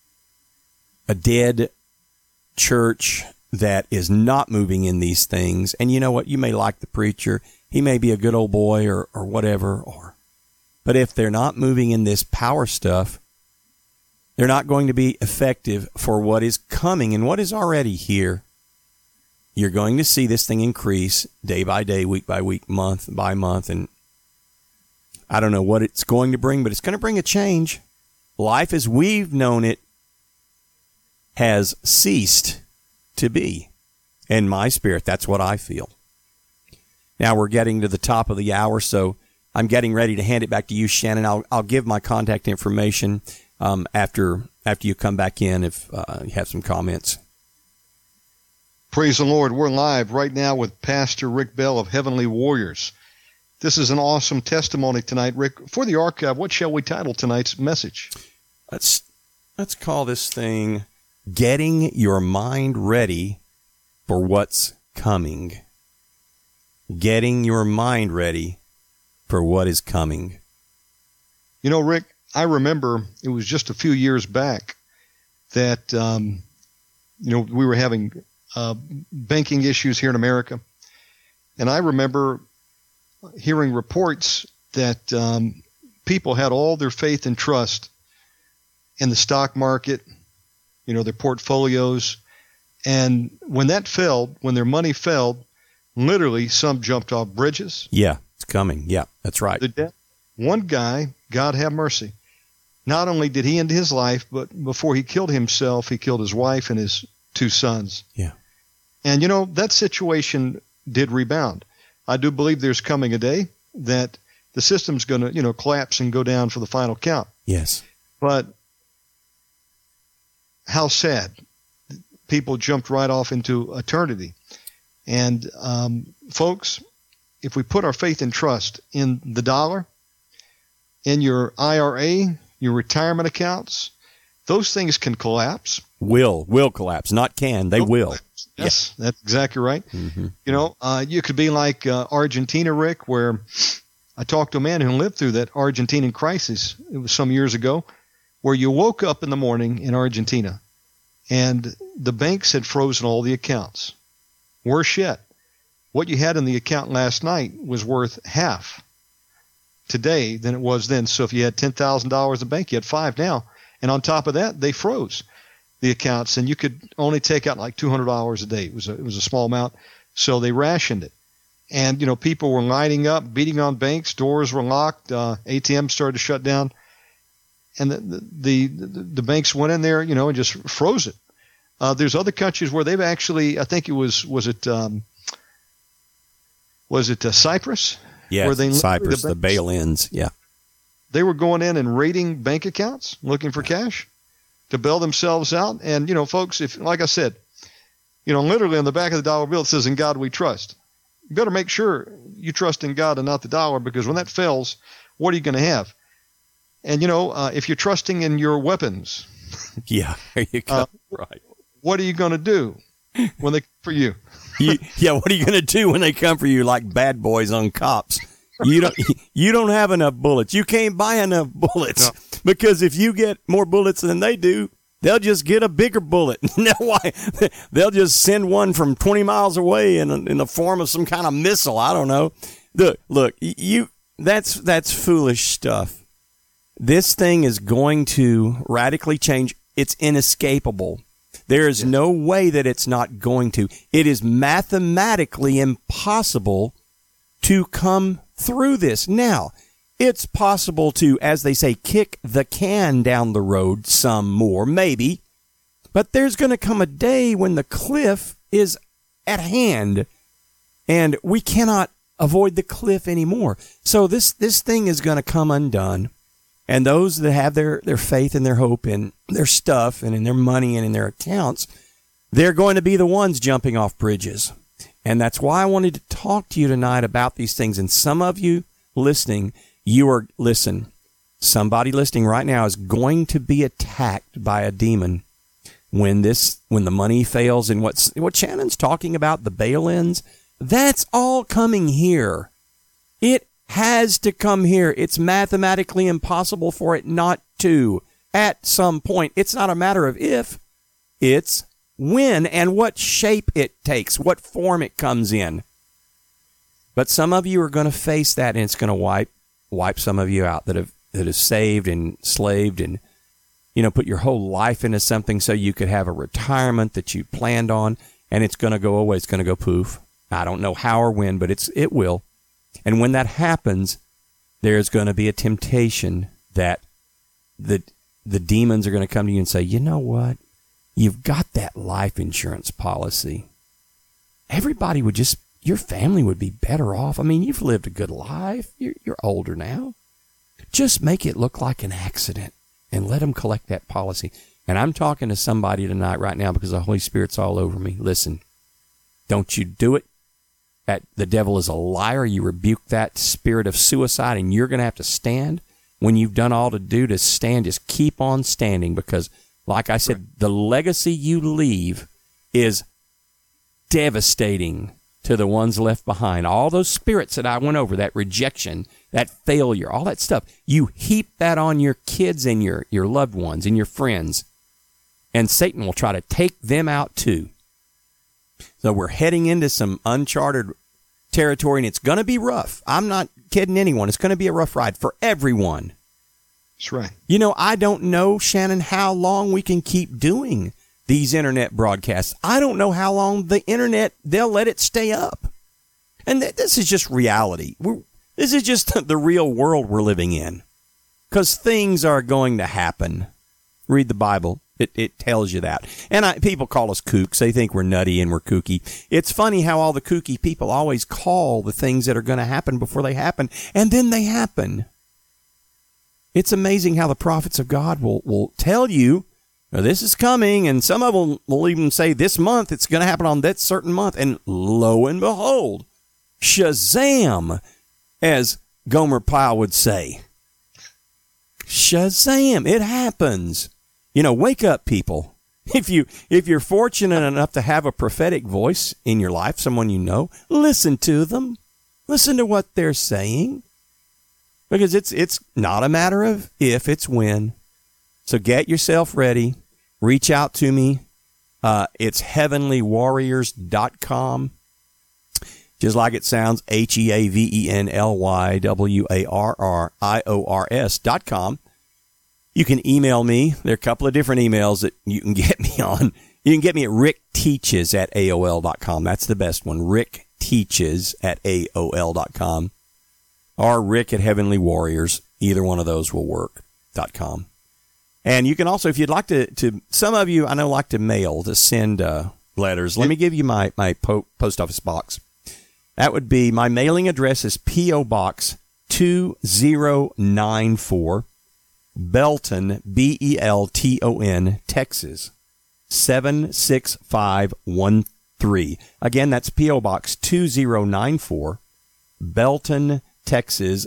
a dead church that is not moving in these things. And you know what? You may like the preacher. he may be a good old boy or whatever, but if they're not moving in this power stuff, they're not going to be effective for what is coming and what is already here. You're going to see this thing increase day by day, week by week, month by month, and I don't know what it's going to bring, but it's going to bring a change. Life as we've known it has ceased to be. In my spirit, that's what I feel. Now we're getting to the top of the hour, so I'm getting ready to hand it back to you, Shannon. I'll give my contact information after you come back in if you have some comments. Praise the Lord. We're live right now with Pastor Rick Bell of Heavenly Warriors. This is an awesome testimony tonight. Rick, for the archive, what shall we title tonight's message? Let's call this thing Getting Your Mind Ready for What's Coming. Getting your mind ready for what is coming. You know, Rick, I remember it was just a few years back that, we were having banking issues here in America. And I remember hearing reports that people had all their faith and trust in the stock market, their portfolios. And when that failed, when their money failed, literally some jumped off bridges. Yeah, it's coming. Yeah, that's right. One guy, God have mercy, not only did he end his life, but before he killed himself, he killed his wife and his 2 sons. Yeah. And, that situation did rebound. I do believe there's coming a day that the system's going to, collapse and go down for the final count. Yes. But how sad. People jumped right off into eternity. And, folks, if we put our faith and trust in the dollar, in your IRA, your retirement accounts, those things can collapse. Will collapse, not can. They will. Yes, yeah. That's exactly right. Mm-hmm. You could be like Argentina, Rick, where I talked to a man who lived through that Argentinian crisis. It was some years ago, where you woke up in the morning in Argentina, and the banks had frozen all the accounts. Worse yet, what you had in the account last night was worth half today than it was then. So if you had $10,000 in the bank, you had 5 now. And on top of that, they froze the accounts, and you could only take out like $200 a day. It was a small amount, so they rationed it. And people were lining up, beating on banks. Doors were locked. ATMs started to shut down, and the banks went in there, and just froze it. There's other countries where they've actually, I think it was it Cyprus? Yes, where they Cyprus, the bail-ins, yeah. They were going in and raiding bank accounts, looking for cash to bail themselves out. And, folks, if, like I said, literally on the back of the dollar bill, it says, "In God we trust." You better make sure you trust in God and not the dollar, because when that fails, what are you going to have? And, if you're trusting in your weapons, yeah, there you go. Right. What are you going to do when they come for you? What are you going to do when they come for you like bad boys on cops? You don't have enough bullets. You can't buy enough bullets, because if you get more bullets than they do, they'll just get a bigger bullet. Now why? They'll just send one from 20 miles away in the form of some kind of missile. I don't know. Look, that's foolish stuff. This thing is going to radically change. It's inescapable. There is no way that it's not going to. It is mathematically impossible to come through this. Now, it's possible to, as they say, kick the can down the road some more, maybe. But there's going to come a day when the cliff is at hand, and we cannot avoid the cliff anymore. So this thing is going to come undone. And those that have their faith and their hope in their stuff and in their money and in their accounts, they're going to be the ones jumping off bridges. And that's why I wanted to talk to you tonight about these things. And some of you listening, somebody listening right now is going to be attacked by a demon when the money fails. And what Shannon's talking about, the bail-ins, that's all coming here. It has to come here. It's mathematically impossible for it not to at some point. It's not a matter of if, it's when and what shape it takes, what form it comes in. But some of you are going to face that, and it's going to wipe some of you out that have saved and slaved and, put your whole life into something so you could have a retirement that you planned on, and it's going to go away. It's going to go poof. I don't know how or when, but it will. And when that happens, there's going to be a temptation that the demons are going to come to you and say, you know what? You've got that life insurance policy. Everybody your family would be better off. I mean, you've lived a good life. You're older now. Just make it look like an accident and let them collect that policy. And I'm talking to somebody tonight right now because the Holy Spirit's all over me. Listen, don't you do it. The devil is a liar. You rebuke that spirit of suicide, and you're going to have to stand. When you've done all to do to stand, just keep on standing, because, like I said, the legacy you leave is devastating to the ones left behind. All those spirits that I went over, that rejection, that failure, all that stuff, you heap that on your kids and your loved ones and your friends, and Satan will try to take them out too. So we're heading into some uncharted territory, and it's going to be rough. I'm not kidding anyone. It's going to be a rough ride for everyone. That's right. I don't know, Shannon, how long we can keep doing these internet broadcasts. I don't know how long the internet, they'll let it stay up. And this is just reality. This is just the real world we're living in, because things are going to happen. Read the Bible. It tells you that. And people call us kooks. They think we're nutty and we're kooky. It's funny how all the kooky people always call the things that are going to happen before they happen, and then they happen. It's amazing how the prophets of God will tell you, this is coming, and some of them will even say this month it's going to happen on that certain month, and lo and behold, Shazam, as Gomer Pyle would say. Shazam, it happens. Wake up, people. If you're fortunate enough to have a prophetic voice in your life, someone you know, listen to them. Listen to what they're saying. Because it's not a matter of if, it's when. So get yourself ready. Reach out to me. It's heavenlywarriors.com. Just like it sounds, HeavenlyWarriors.com. You can email me. There are a couple of different emails that you can get me on. You can get me at rickteaches@AOL.com. That's the best one, rickteaches@AOL.com. Or Rick at Heavenly Warriors. Either one of those will work, .com. And you can also, if you'd like to some of you I know like to mail, to send letters. Let me give you my post office box. That would be, my mailing address is P.O. Box 2094. Belton, Belton, Texas, 76513. Again, that's P.O. Box 2094, Belton, Texas,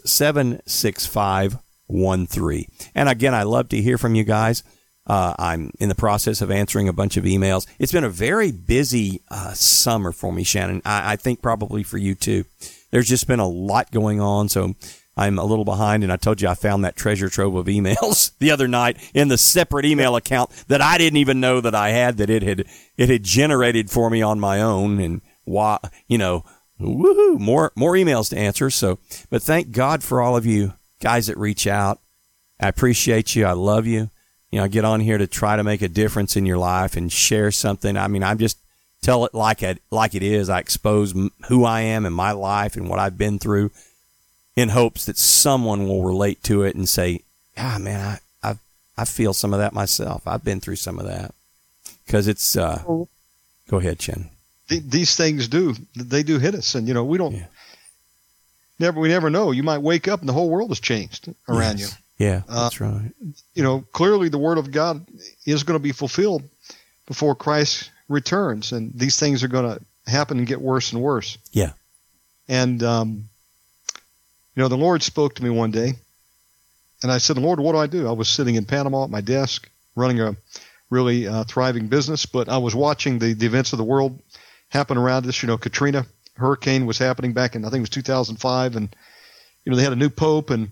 76513. And again, I love to hear from you guys. I'm in the process of answering a bunch of emails. It's been a very busy summer for me, Shannon. I think probably for you too. There's just been a lot going on, so I'm a little behind, and I told you I found that treasure trove of emails the other night in the separate email account that I didn't even know that I had, that it had generated for me on my own, and woohoo, more emails to answer. So, but thank God for all of you guys that reach out. I appreciate you. I love you. I get on here to try to make a difference in your life and share something. I mean, I just tell it like it is. I expose who I am in my life and what I've been through, in hopes that someone will relate to it and say, man, I feel some of that myself. I've been through some of that. Because it's, go ahead, Chen. These things do hit us. And, we don't, we never know. You might wake up and the whole world has changed around you. Yeah, that's right. Clearly the word of God is going to be fulfilled before Christ returns. And these things are going to happen and get worse and worse. Yeah. And, the Lord spoke to me one day, and I said, Lord, what do I do? I was sitting in Panama at my desk, running a really thriving business, but I was watching the events of the world happen around us. Katrina hurricane was happening back in, I think it was 2005, and, they had a new pope, and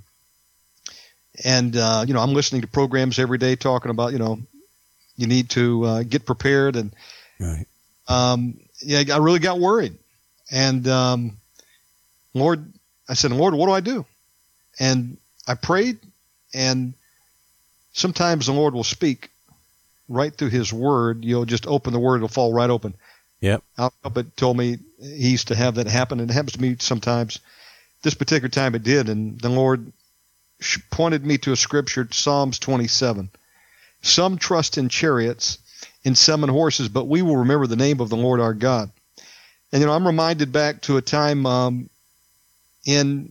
I'm listening to programs every day talking about, you need to get prepared, and right. I really got worried. And Lord, I said, Lord, what do I do? And I prayed, and sometimes the Lord will speak right through his word. You'll just open the word, it'll fall right open. Yep. Albert told me he used to have that happen, and it happens to me sometimes. This particular time it did, and the Lord pointed me to a scripture, Psalms 27. Some trust in chariots, and some in horses, but we will remember the name of the Lord our God. And, I'm reminded back to a time in,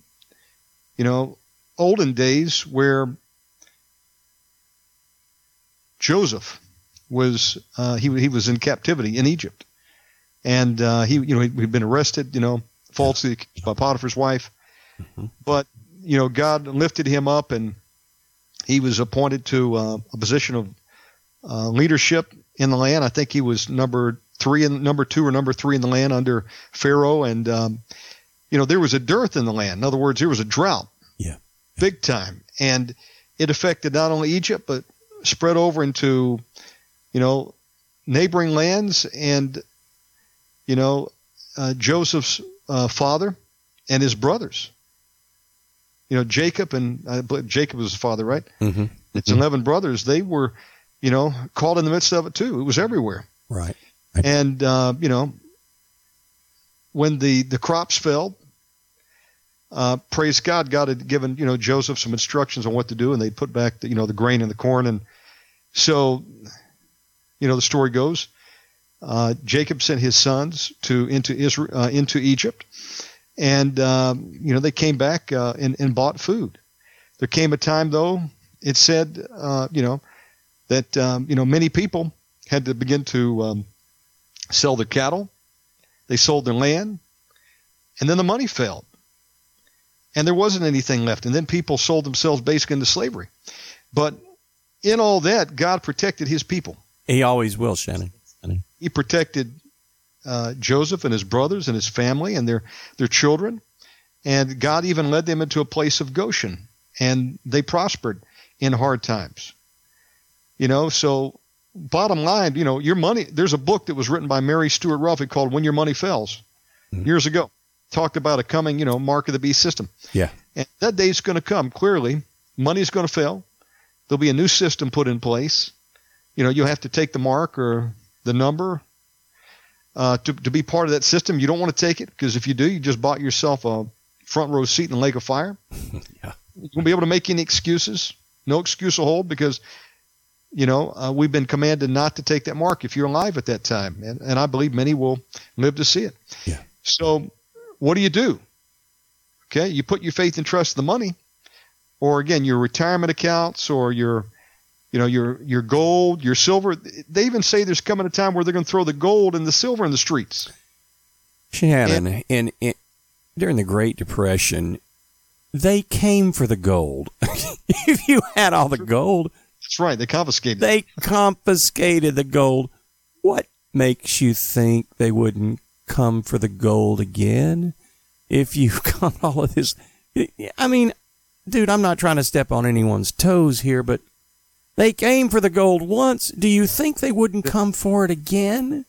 olden days where Joseph was, he was in captivity in Egypt. And he'd been arrested, falsely by Potiphar's wife. Mm-hmm. But, God lifted him up, and he was appointed to a position of leadership in the land. I think he was number 2 or number 3 in the land under Pharaoh. And, there was a dearth in the land. In other words, there was a drought. Yeah. Big time. And it affected not only Egypt, but spread over into, neighboring lands. And, Joseph's father and his brothers. Jacob, and I believe Jacob was his father, right? Mm-hmm. It's 11 brothers. They were, caught in the midst of it too. It was everywhere. Right. And, when the crops failed, praise God, God had given, Joseph some instructions on what to do, and they put back the grain and the corn. And so, the story goes, Jacob sent his sons into Egypt, and, they came back, and bought food. There came a time, though, it said, that, many people had to begin to, sell their cattle. They sold their land, and then the money failed, and there wasn't anything left. And then people sold themselves basically into slavery. But in all that, God protected his people. He always will, Shannon. He protected Joseph and his brothers and his family and their children. And God even led them into a place of Goshen, and they prospered in hard times. So bottom line, your money, there's a book that was written by Mary Stuart Ralphie called When Your Money Fails, years ago. Talked about a coming, mark of the beast system. Yeah. And that day's going to come. Clearly, money's going to fail. There'll be a new system put in place. You'll have to take the mark or the number to be part of that system. You don't want to take it, because if you do, you just bought yourself a front row seat in the lake of fire. Yeah. You won't be able to make any excuses. No excuse will hold, because we've been commanded not to take that mark if you're alive at that time. And I believe many will live to see it. Yeah. So what do? Okay, you put your faith and trust in the money, or again, your retirement accounts, or your gold, your silver. They even say there's coming a time where they're going to throw the gold and the silver in the streets. Shannon, during the Great Depression, they came for the gold. If you had all the gold. That's right. They confiscated it. They confiscated the gold. What makes you think they wouldn't come for the gold again if you got all of this? I mean, dude, I'm not trying to step on anyone's toes here, but they came for the gold once. Do you think they wouldn't come for it again?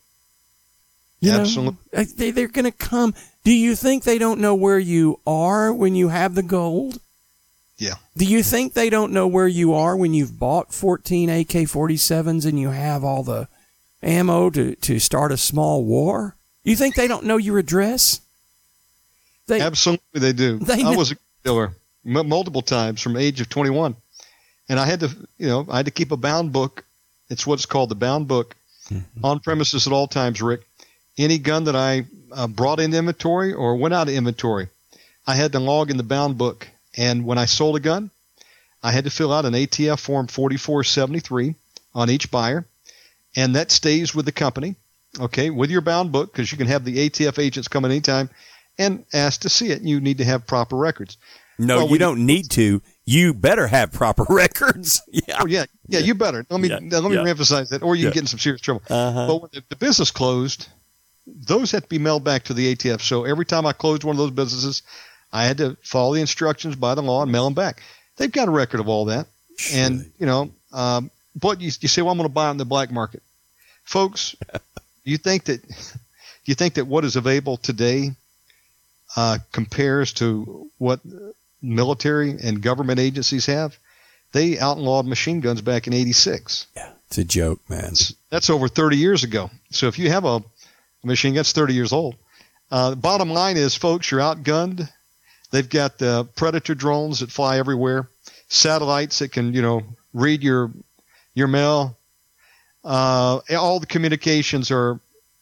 Absolutely. They're going to come. Do you think they don't know where you are when you have the gold? Yeah. Do you think they don't know where you are when you've bought 14 AK-47s and you have all the ammo to start a small war? You think they don't know your address? Absolutely they do. I was a dealer multiple times from the age of 21. And I had to keep a bound book. It's what's called the bound book on premises at all times, Rick. Any gun that I brought in inventory or went out of inventory, I had to log in the bound book. And when I sold a gun, I had to fill out an ATF form 4473 on each buyer. And that stays with the company, okay, with your bound book, because you can have the ATF agents come at any time and ask to see it. You need to have proper records. No, you don't need to. You better have proper records. Yeah. Oh, yeah, you better. Let me reemphasize that, or you can get in some serious trouble. But when the business closed, those had to be mailed back to the ATF. So every time I closed one of those businesses, I had to follow the instructions by the law and mail them back. They've got a record of all that. Sure. And, but you say, well, I'm going to buy it in the black market. Folks, you think that what is available today compares to what military and government agencies have. They outlawed machine guns back in '86. Yeah, it's a joke, man. That's over 30 years ago. So if you have a machine gun, that's 30 years old. Bottom line is, folks, you're outgunned. They've got the Predator drones that fly everywhere, satellites that can, read your mail. All the communications are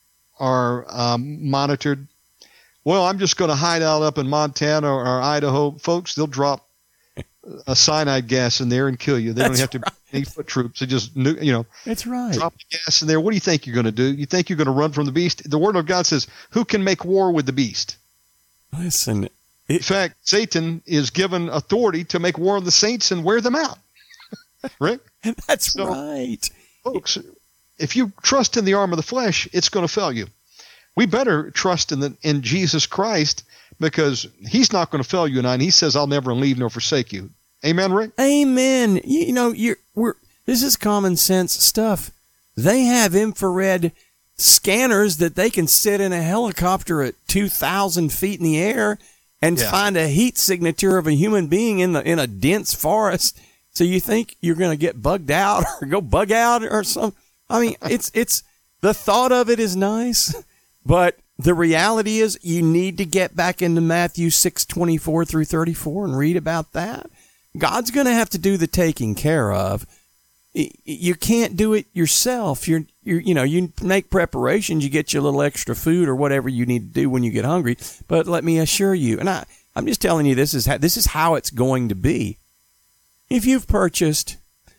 monitored. Well, I'm just going to hide out up in Montana or Idaho. Folks, they'll drop a cyanide gas in there and kill you. They don't have to be any foot troops. They just, That's right. drop the gas in there. What do you think you're going to do? You think you're going to run from the beast? The Word of God says, who can make war with the beast? Listen. In fact, Satan is given authority to make war on the saints and wear them out. Right? That's right. Folks, if you trust in the arm of the flesh, it's going to fail you. We better trust in Jesus Christ, because he's not going to fail you and I. And he says, I'll never leave nor forsake you. Amen, Rick? Amen. This is common sense stuff. They have infrared scanners that they can sit in a helicopter at 2,000 feet in the air and find a heat signature of a human being in a dense forest. So you think you're going to get bugged out or go bug out or something? I mean, it's the thought of it is nice, but the reality is you need to get back into Matthew 6:24 through 34 and read about that. God's going to have to do the taking care of. You can't do it yourself. You make preparations, you get you a little extra food or whatever you need to do when you get hungry. But let me assure you, and I'm just telling you, this is how it's going to be. If you've purchased,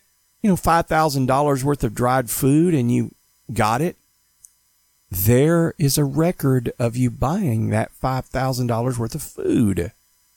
$5,000 worth of dried food and you got it, there is a record of you buying that $5,000 worth of food.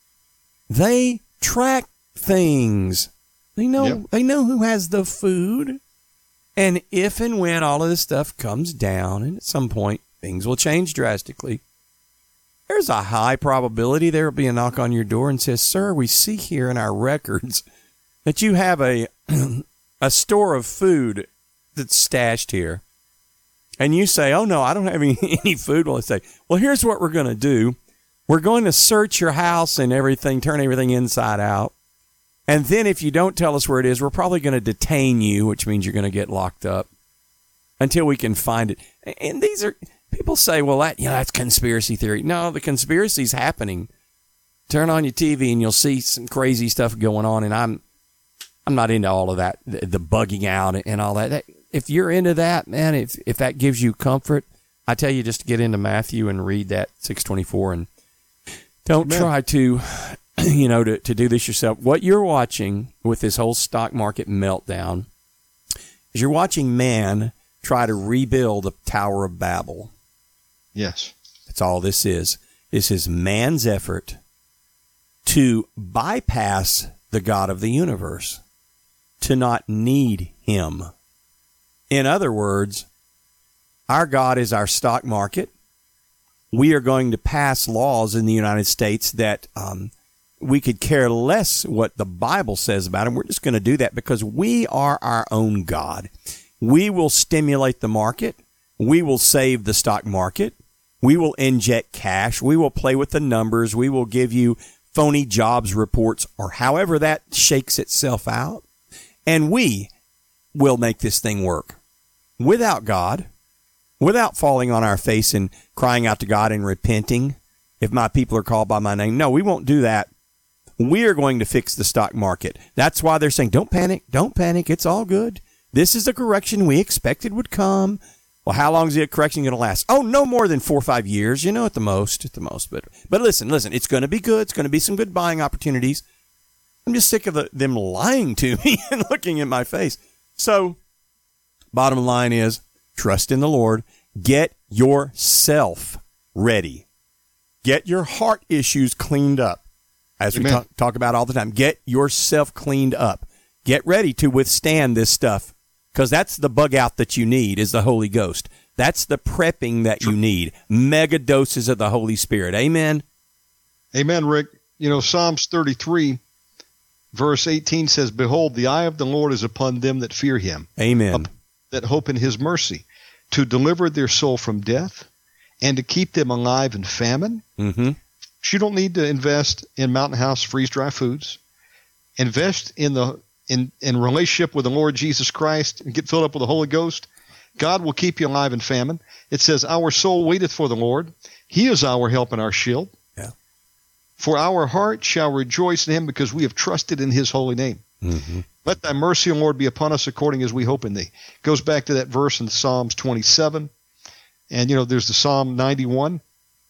They track things. They know who has the food. And if and when all of this stuff comes down, and at some point things will change drastically, there's a high probability there will be a knock on your door and says, "Sir, we see here in our records that you have a store of food that's stashed here." And you say, "Oh, no, I don't have any food." Well, they say, "Well, here's what we're going to do. We're going to search your house and everything, turn everything inside out. And then if you don't tell us where it is, we're probably going to detain you," which means you're going to get locked up, "until we can find it." And these are, people say, "Well, that's conspiracy theory." No, the conspiracy's happening. Turn on your TV and you'll see some crazy stuff going on. And I'm not into all of that, the bugging out and all that. If you're into that, man, if that gives you comfort, I tell you just to get into Matthew and read that 6:24 and don't try to, to do this yourself. What you're watching with this whole stock market meltdown is you're watching man try to rebuild the Tower of Babel. Yes. That's all this is. This is man's effort to bypass the God of the universe, to not need him. In other words, our God is our stock market. We are going to pass laws in the United States that we could care less what the Bible says about them. We're just going to do that because we are our own God. We will stimulate the market. We will save the stock market. We will inject cash. We will play with the numbers. We will give you phony jobs reports or however that shakes itself out. And we will make this thing work without God, without falling on our face and crying out to God and repenting if my people are called by my name. No, we won't do that. We are going to fix the stock market. That's why they're saying, don't panic, it's all good. This is the correction we expected would come. Well, how long is the correction going to last? Oh, no more than 4 or 5 years, at the most. But listen, it's going to be good. It's going to be some good buying opportunities. I'm just sick of them lying to me and looking in my face. So, bottom line is, trust in the Lord. Get yourself ready. Get your heart issues cleaned up. As we talk about all the time, get yourself cleaned up. Get ready to withstand this stuff, because that's the bug out that you need is the Holy Ghost. That's the prepping that you need. Mega doses of the Holy Spirit. Amen? Amen, Rick. Psalms 33, verse 18 says, "Behold, the eye of the Lord is upon them that fear him." Amen. That hope in his mercy, to deliver their soul from death and to keep them alive in famine. Mm-hmm. You don't need to invest in Mountain House freeze-dry foods. Invest in relationship with the Lord Jesus Christ and get filled up with the Holy Ghost. God will keep you alive in famine. It says, our soul waiteth for the Lord. He is our help and our shield. Yeah. For our heart shall rejoice in him because we have trusted in his holy name. Mm-hmm. Let thy mercy, O Lord, be upon us according as we hope in thee. Goes back to that verse in Psalms 27. And, there's the Psalm 91.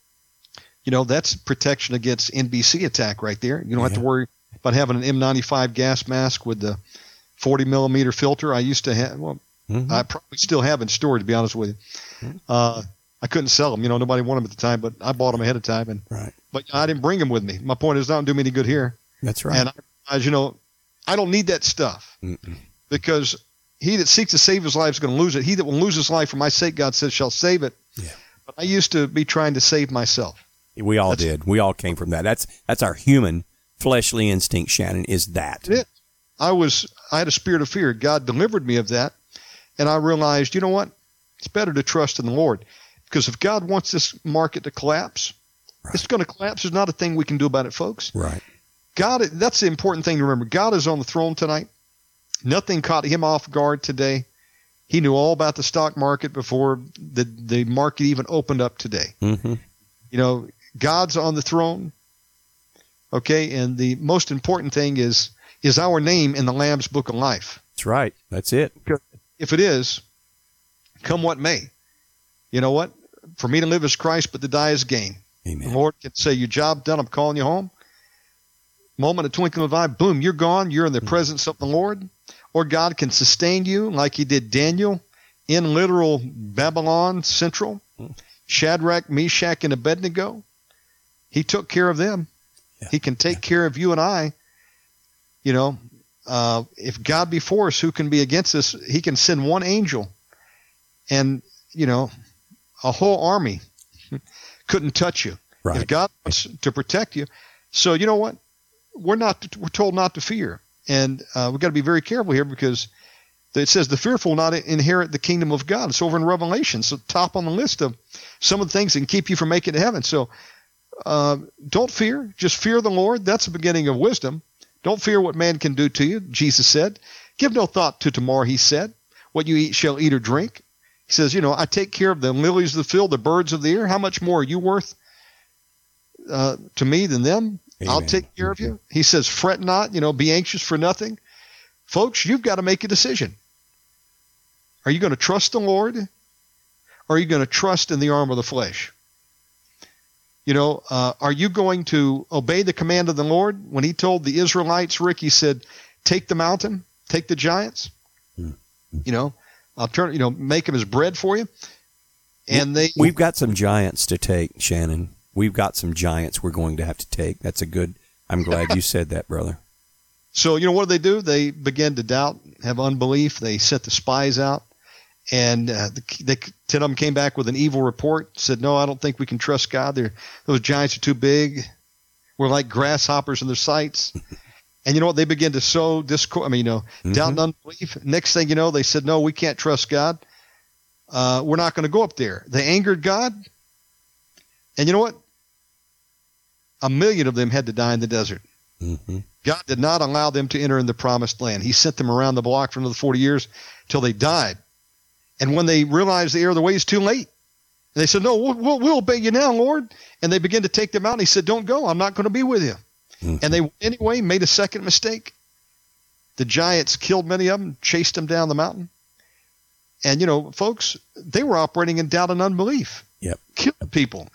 That's protection against NBC attack right there. You don't have to worry about having an M95 gas mask with the 40 millimeter filter. I used to have, I probably still have in storage, to be honest with you. I couldn't sell them. Nobody wanted them at the time, but I bought them ahead of time. But I didn't bring them with me. My point is, it don't do me any good here. That's right. And as you know, I don't need that stuff because he that seeks to save his life is going to lose it. He that will lose his life for my sake, God says, shall save it. Yeah. But I used to be trying to save myself. We all did. We all came from that. That's our human fleshly instinct, Shannon, is that. I had a spirit of fear. God delivered me of that. And I realized, you know what? It's better to trust in the Lord. Because if God wants this market to collapse, it's going to collapse. There's not a thing we can do about it, folks. Right. God, that's the important thing to remember. God is on the throne tonight. Nothing caught him off guard today. He knew all about the stock market before the market even opened up today. Mm-hmm. God's on the throne. Okay, and the most important thing is our name in the Lamb's Book of Life. That's right. That's it. If it is, come what may. You know what? For me to live is Christ, but to die is gain. Amen. The Lord can say, your job done, I'm calling you home. Moment, a twinkling of an eye, boom, you're gone. You're in the presence of the Lord. Or God can sustain you like he did Daniel in literal Babylon Central. Shadrach, Meshach, and Abednego. He took care of them. Yeah. He can take care of you and I. If God be for us, who can be against us? He can send one angel and, a whole army couldn't touch you. Right. If God wants to protect you. So you know what? We're told not to fear. And we've got to be very careful here because it says the fearful will not inherit the kingdom of God. It's over in Revelation. So top on the list of some of the things that can keep you from making it to heaven. So don't fear. Just fear the Lord. That's the beginning of wisdom. Don't fear what man can do to you, Jesus said. Give no thought to tomorrow, he said. What you eat shall eat or drink. He says, I take care of the lilies of the field, the birds of the air. How much more are you worth to me than them? Amen. I'll take care of you. He says, fret not, be anxious for nothing. Folks, you've got to make a decision. Are you going to trust the Lord? Or are you going to trust in the arm of the flesh? Are you going to obey the command of the Lord? When he told the Israelites, Rick, he said, take the mountain, take the giants. I'll turn, make them as bread for you. And we've got some giants to take, Shannon. We've got some giants we're going to have to take. I'm glad you said that, brother. So, what do? They began to doubt, have unbelief. They sent the spies out. And 10 of them came back with an evil report, said, no, I don't think we can trust God. Those giants are too big. We're like grasshoppers in their sights. And you know what? They began to sow discord. Doubt and unbelief. Next thing you know, they said, no, we can't trust God. We're not going to go up there. They angered God. And you know what? 1 million of them had to die in the desert. Mm-hmm. God did not allow them to enter in the promised land. He sent them around the block for another 40 years till they died. And when they realized the error of the way, it's too late. And they said, no, we'll obey you now, Lord. And they began to take them out. And he said, don't go. I'm not going to be with you. Mm-hmm. And they, anyway, made a second mistake. The giants killed many of them, chased them down the mountain. And, folks, they were operating in doubt and unbelief. Yep. Killed people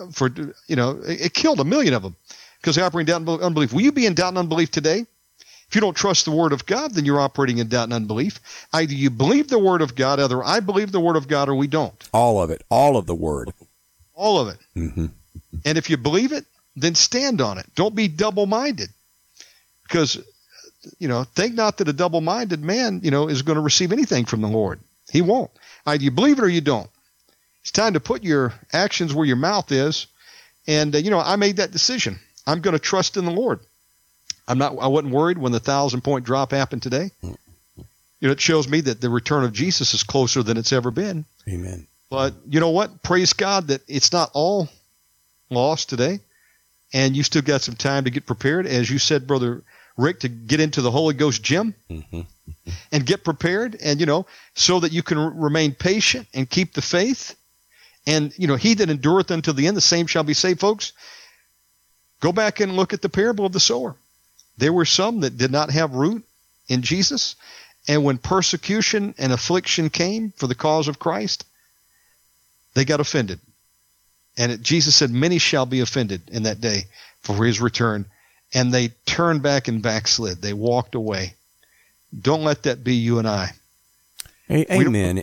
it killed 1 million of them because they operate in doubt and unbelief. Will you be in doubt and unbelief today? If you don't trust the word of God, then you're operating in doubt and unbelief. Either you believe the word of God, either I believe the word of God or we don't. All of it. All of the word. All of it. Mm-hmm. And if you believe it, then stand on it. Don't be double-minded. Because, think not that a double-minded man, is going to receive anything from the Lord. He won't. Either you believe it or you don't. It's time to put your actions where your mouth is. And, I made that decision. I'm going to trust in the Lord. I wasn't worried when the 1,000-point drop happened today. It shows me that the return of Jesus is closer than it's ever been. Amen. But you know what? Praise God that it's not all lost today. and you still got some time to get prepared, as you said, Brother Rick, to get into the Holy Ghost gym and get prepared, and, so that you can remain patient and keep the faith. And, he that endureth until the end, the same shall be saved, folks. Go back and look at the parable of the sower. There were some that did not have root in Jesus, and when persecution and affliction came for the cause of Christ, they got offended. And Jesus said, many shall be offended in that day for his return. And they turned back and backslid. They walked away. Don't let that be you and I. Amen.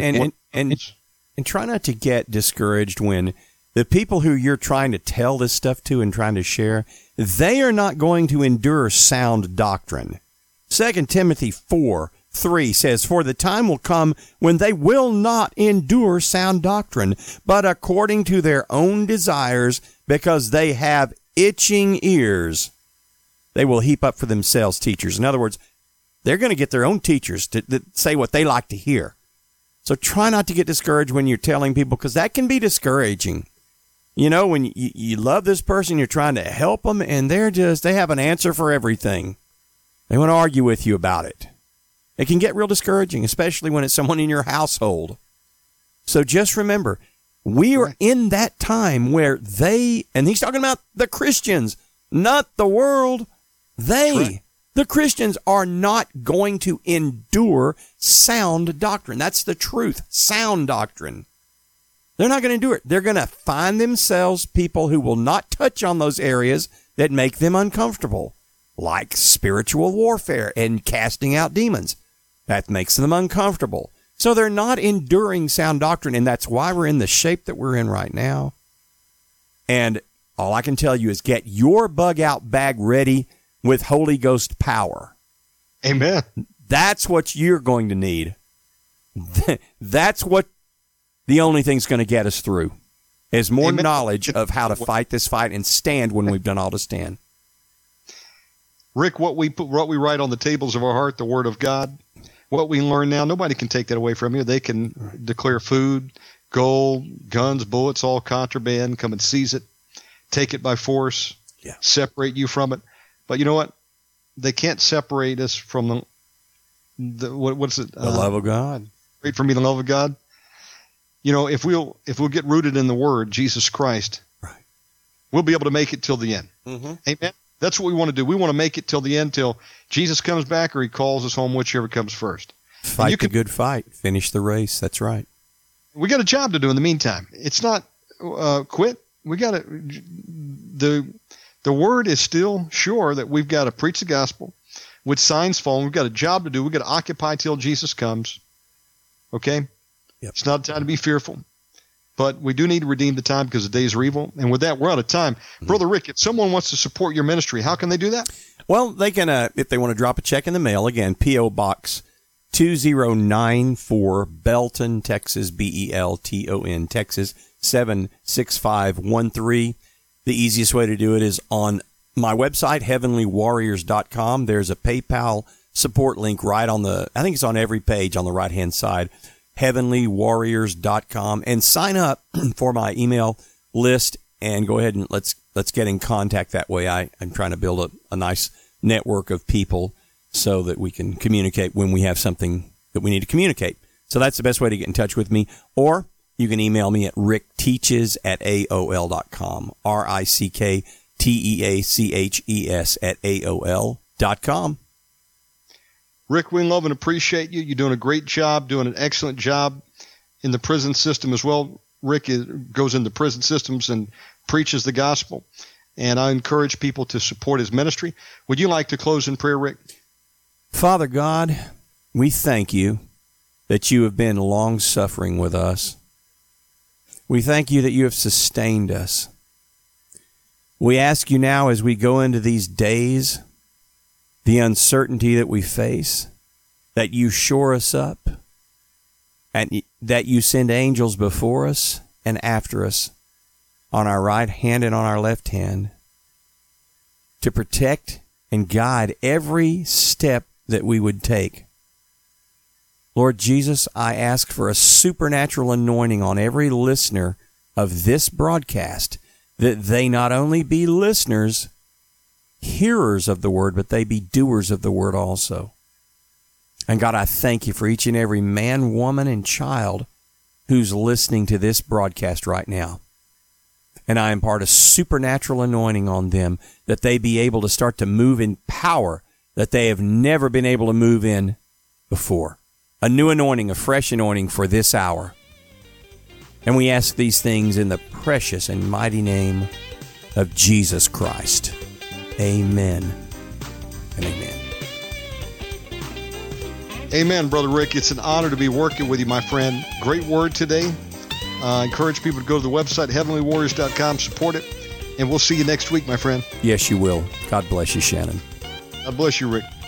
And try not to get discouraged when the people who you're trying to tell this stuff to and trying to share, they are not going to endure sound doctrine. 2 Timothy 4:3 says, "For the time will come when they will not endure sound doctrine, but according to their own desires, because they have itching ears, they will heap up for themselves teachers." In other words, they're going to get their own teachers to say what they like to hear. So try not to get discouraged when you're telling people, because that can be discouraging. When you love this person, you're trying to help them, and they have an answer for everything. They want to argue with you about it. It can get real discouraging, especially when it's someone in your household. So just remember, we are in that time where and he's talking about the Christians, not the world. The Christians are not going to endure sound doctrine. That's the truth, sound doctrine. They're not going to do it. They're going to find themselves people who will not touch on those areas that make them uncomfortable, like spiritual warfare and casting out demons. That makes them uncomfortable. So they're not enduring sound doctrine, and that's why we're in the shape that we're in right now. And all I can tell you is get your bug-out bag ready with Holy Ghost power. Amen. That's what you're going to need. That's what the only thing's going to get us through, is more Amen. knowledge of how to fight this fight and stand when we've done all to stand. Rick, what we write on the tables of our heart, the Word of God, what we learn now, nobody can take that away from you. They can declare food, gold, guns, bullets, all contraband, come and seize it, take it by force, separate you from it. But you know what? They can't separate us from the love of God. Separate from me the love of God. If we'll get rooted in the Word, Jesus Christ, right, we'll be able to make it till the end. Mm-hmm. Amen. That's what we want to do. We want to make it till the end, till Jesus comes back or he calls us home, whichever comes first. Fight the good fight. Finish the race. That's right. We got a job to do in the meantime. It's not quit. We got to. The word is still sure that we've got to preach the gospel with signs following. We've got a job to do. We've got to occupy till Jesus comes. Okay? Yep. It's not time to be fearful. But we do need to redeem the time because the days are evil. And with that, we're out of time. Mm-hmm. Brother Rick, if someone wants to support your ministry, how can they do that? Well, they can, if they want to drop a check in the mail, again, P.O. Box 2094, Belton, Texas, Belton, Texas, 76513. The easiest way to do it is on my website, heavenlywarriors.com. There's a PayPal support link right on I think it's on every page on the right-hand side, heavenlywarriors.com, and sign up for my email list and go ahead and let's get in contact that way. I'm trying to build a nice network of people so that we can communicate when we have something that we need to communicate. So that's the best way to get in touch with me. Or you can email me at rickteaches@aol.com, rickteaches@aol.com. Rick, we love and appreciate you. You're doing a great job, doing an excellent job in the prison system as well. Rick goes into prison systems and preaches the gospel. And I encourage people to support his ministry. Would you like to close in prayer, Rick? Father God, we thank you that you have been long-suffering with us. We thank you that you have sustained us. We ask you now as we go into these days, the uncertainty that we face, that you shore us up, and that you send angels before us and after us, on our right hand and on our left hand, to protect and guide every step that we would take. Lord Jesus, I ask for a supernatural anointing on every listener of this broadcast, that they not only be listeners, hearers of the word, but they be doers of the word also. And God, I thank you for each and every man, woman, and child who's listening to this broadcast right now. And I impart a supernatural anointing on them that they be able to start to move in power that they have never been able to move in before. A new anointing, a fresh anointing for this hour. And we ask these things in the precious and mighty name of Jesus Christ. Amen and amen. Amen, Brother Rick. It's an honor to be working with you, my friend. Great word today. I encourage people to go to the website, heavenlywarriors.com, support it, and we'll see you next week, my friend. Yes, you will. God bless you, Shannon. God bless you, Rick.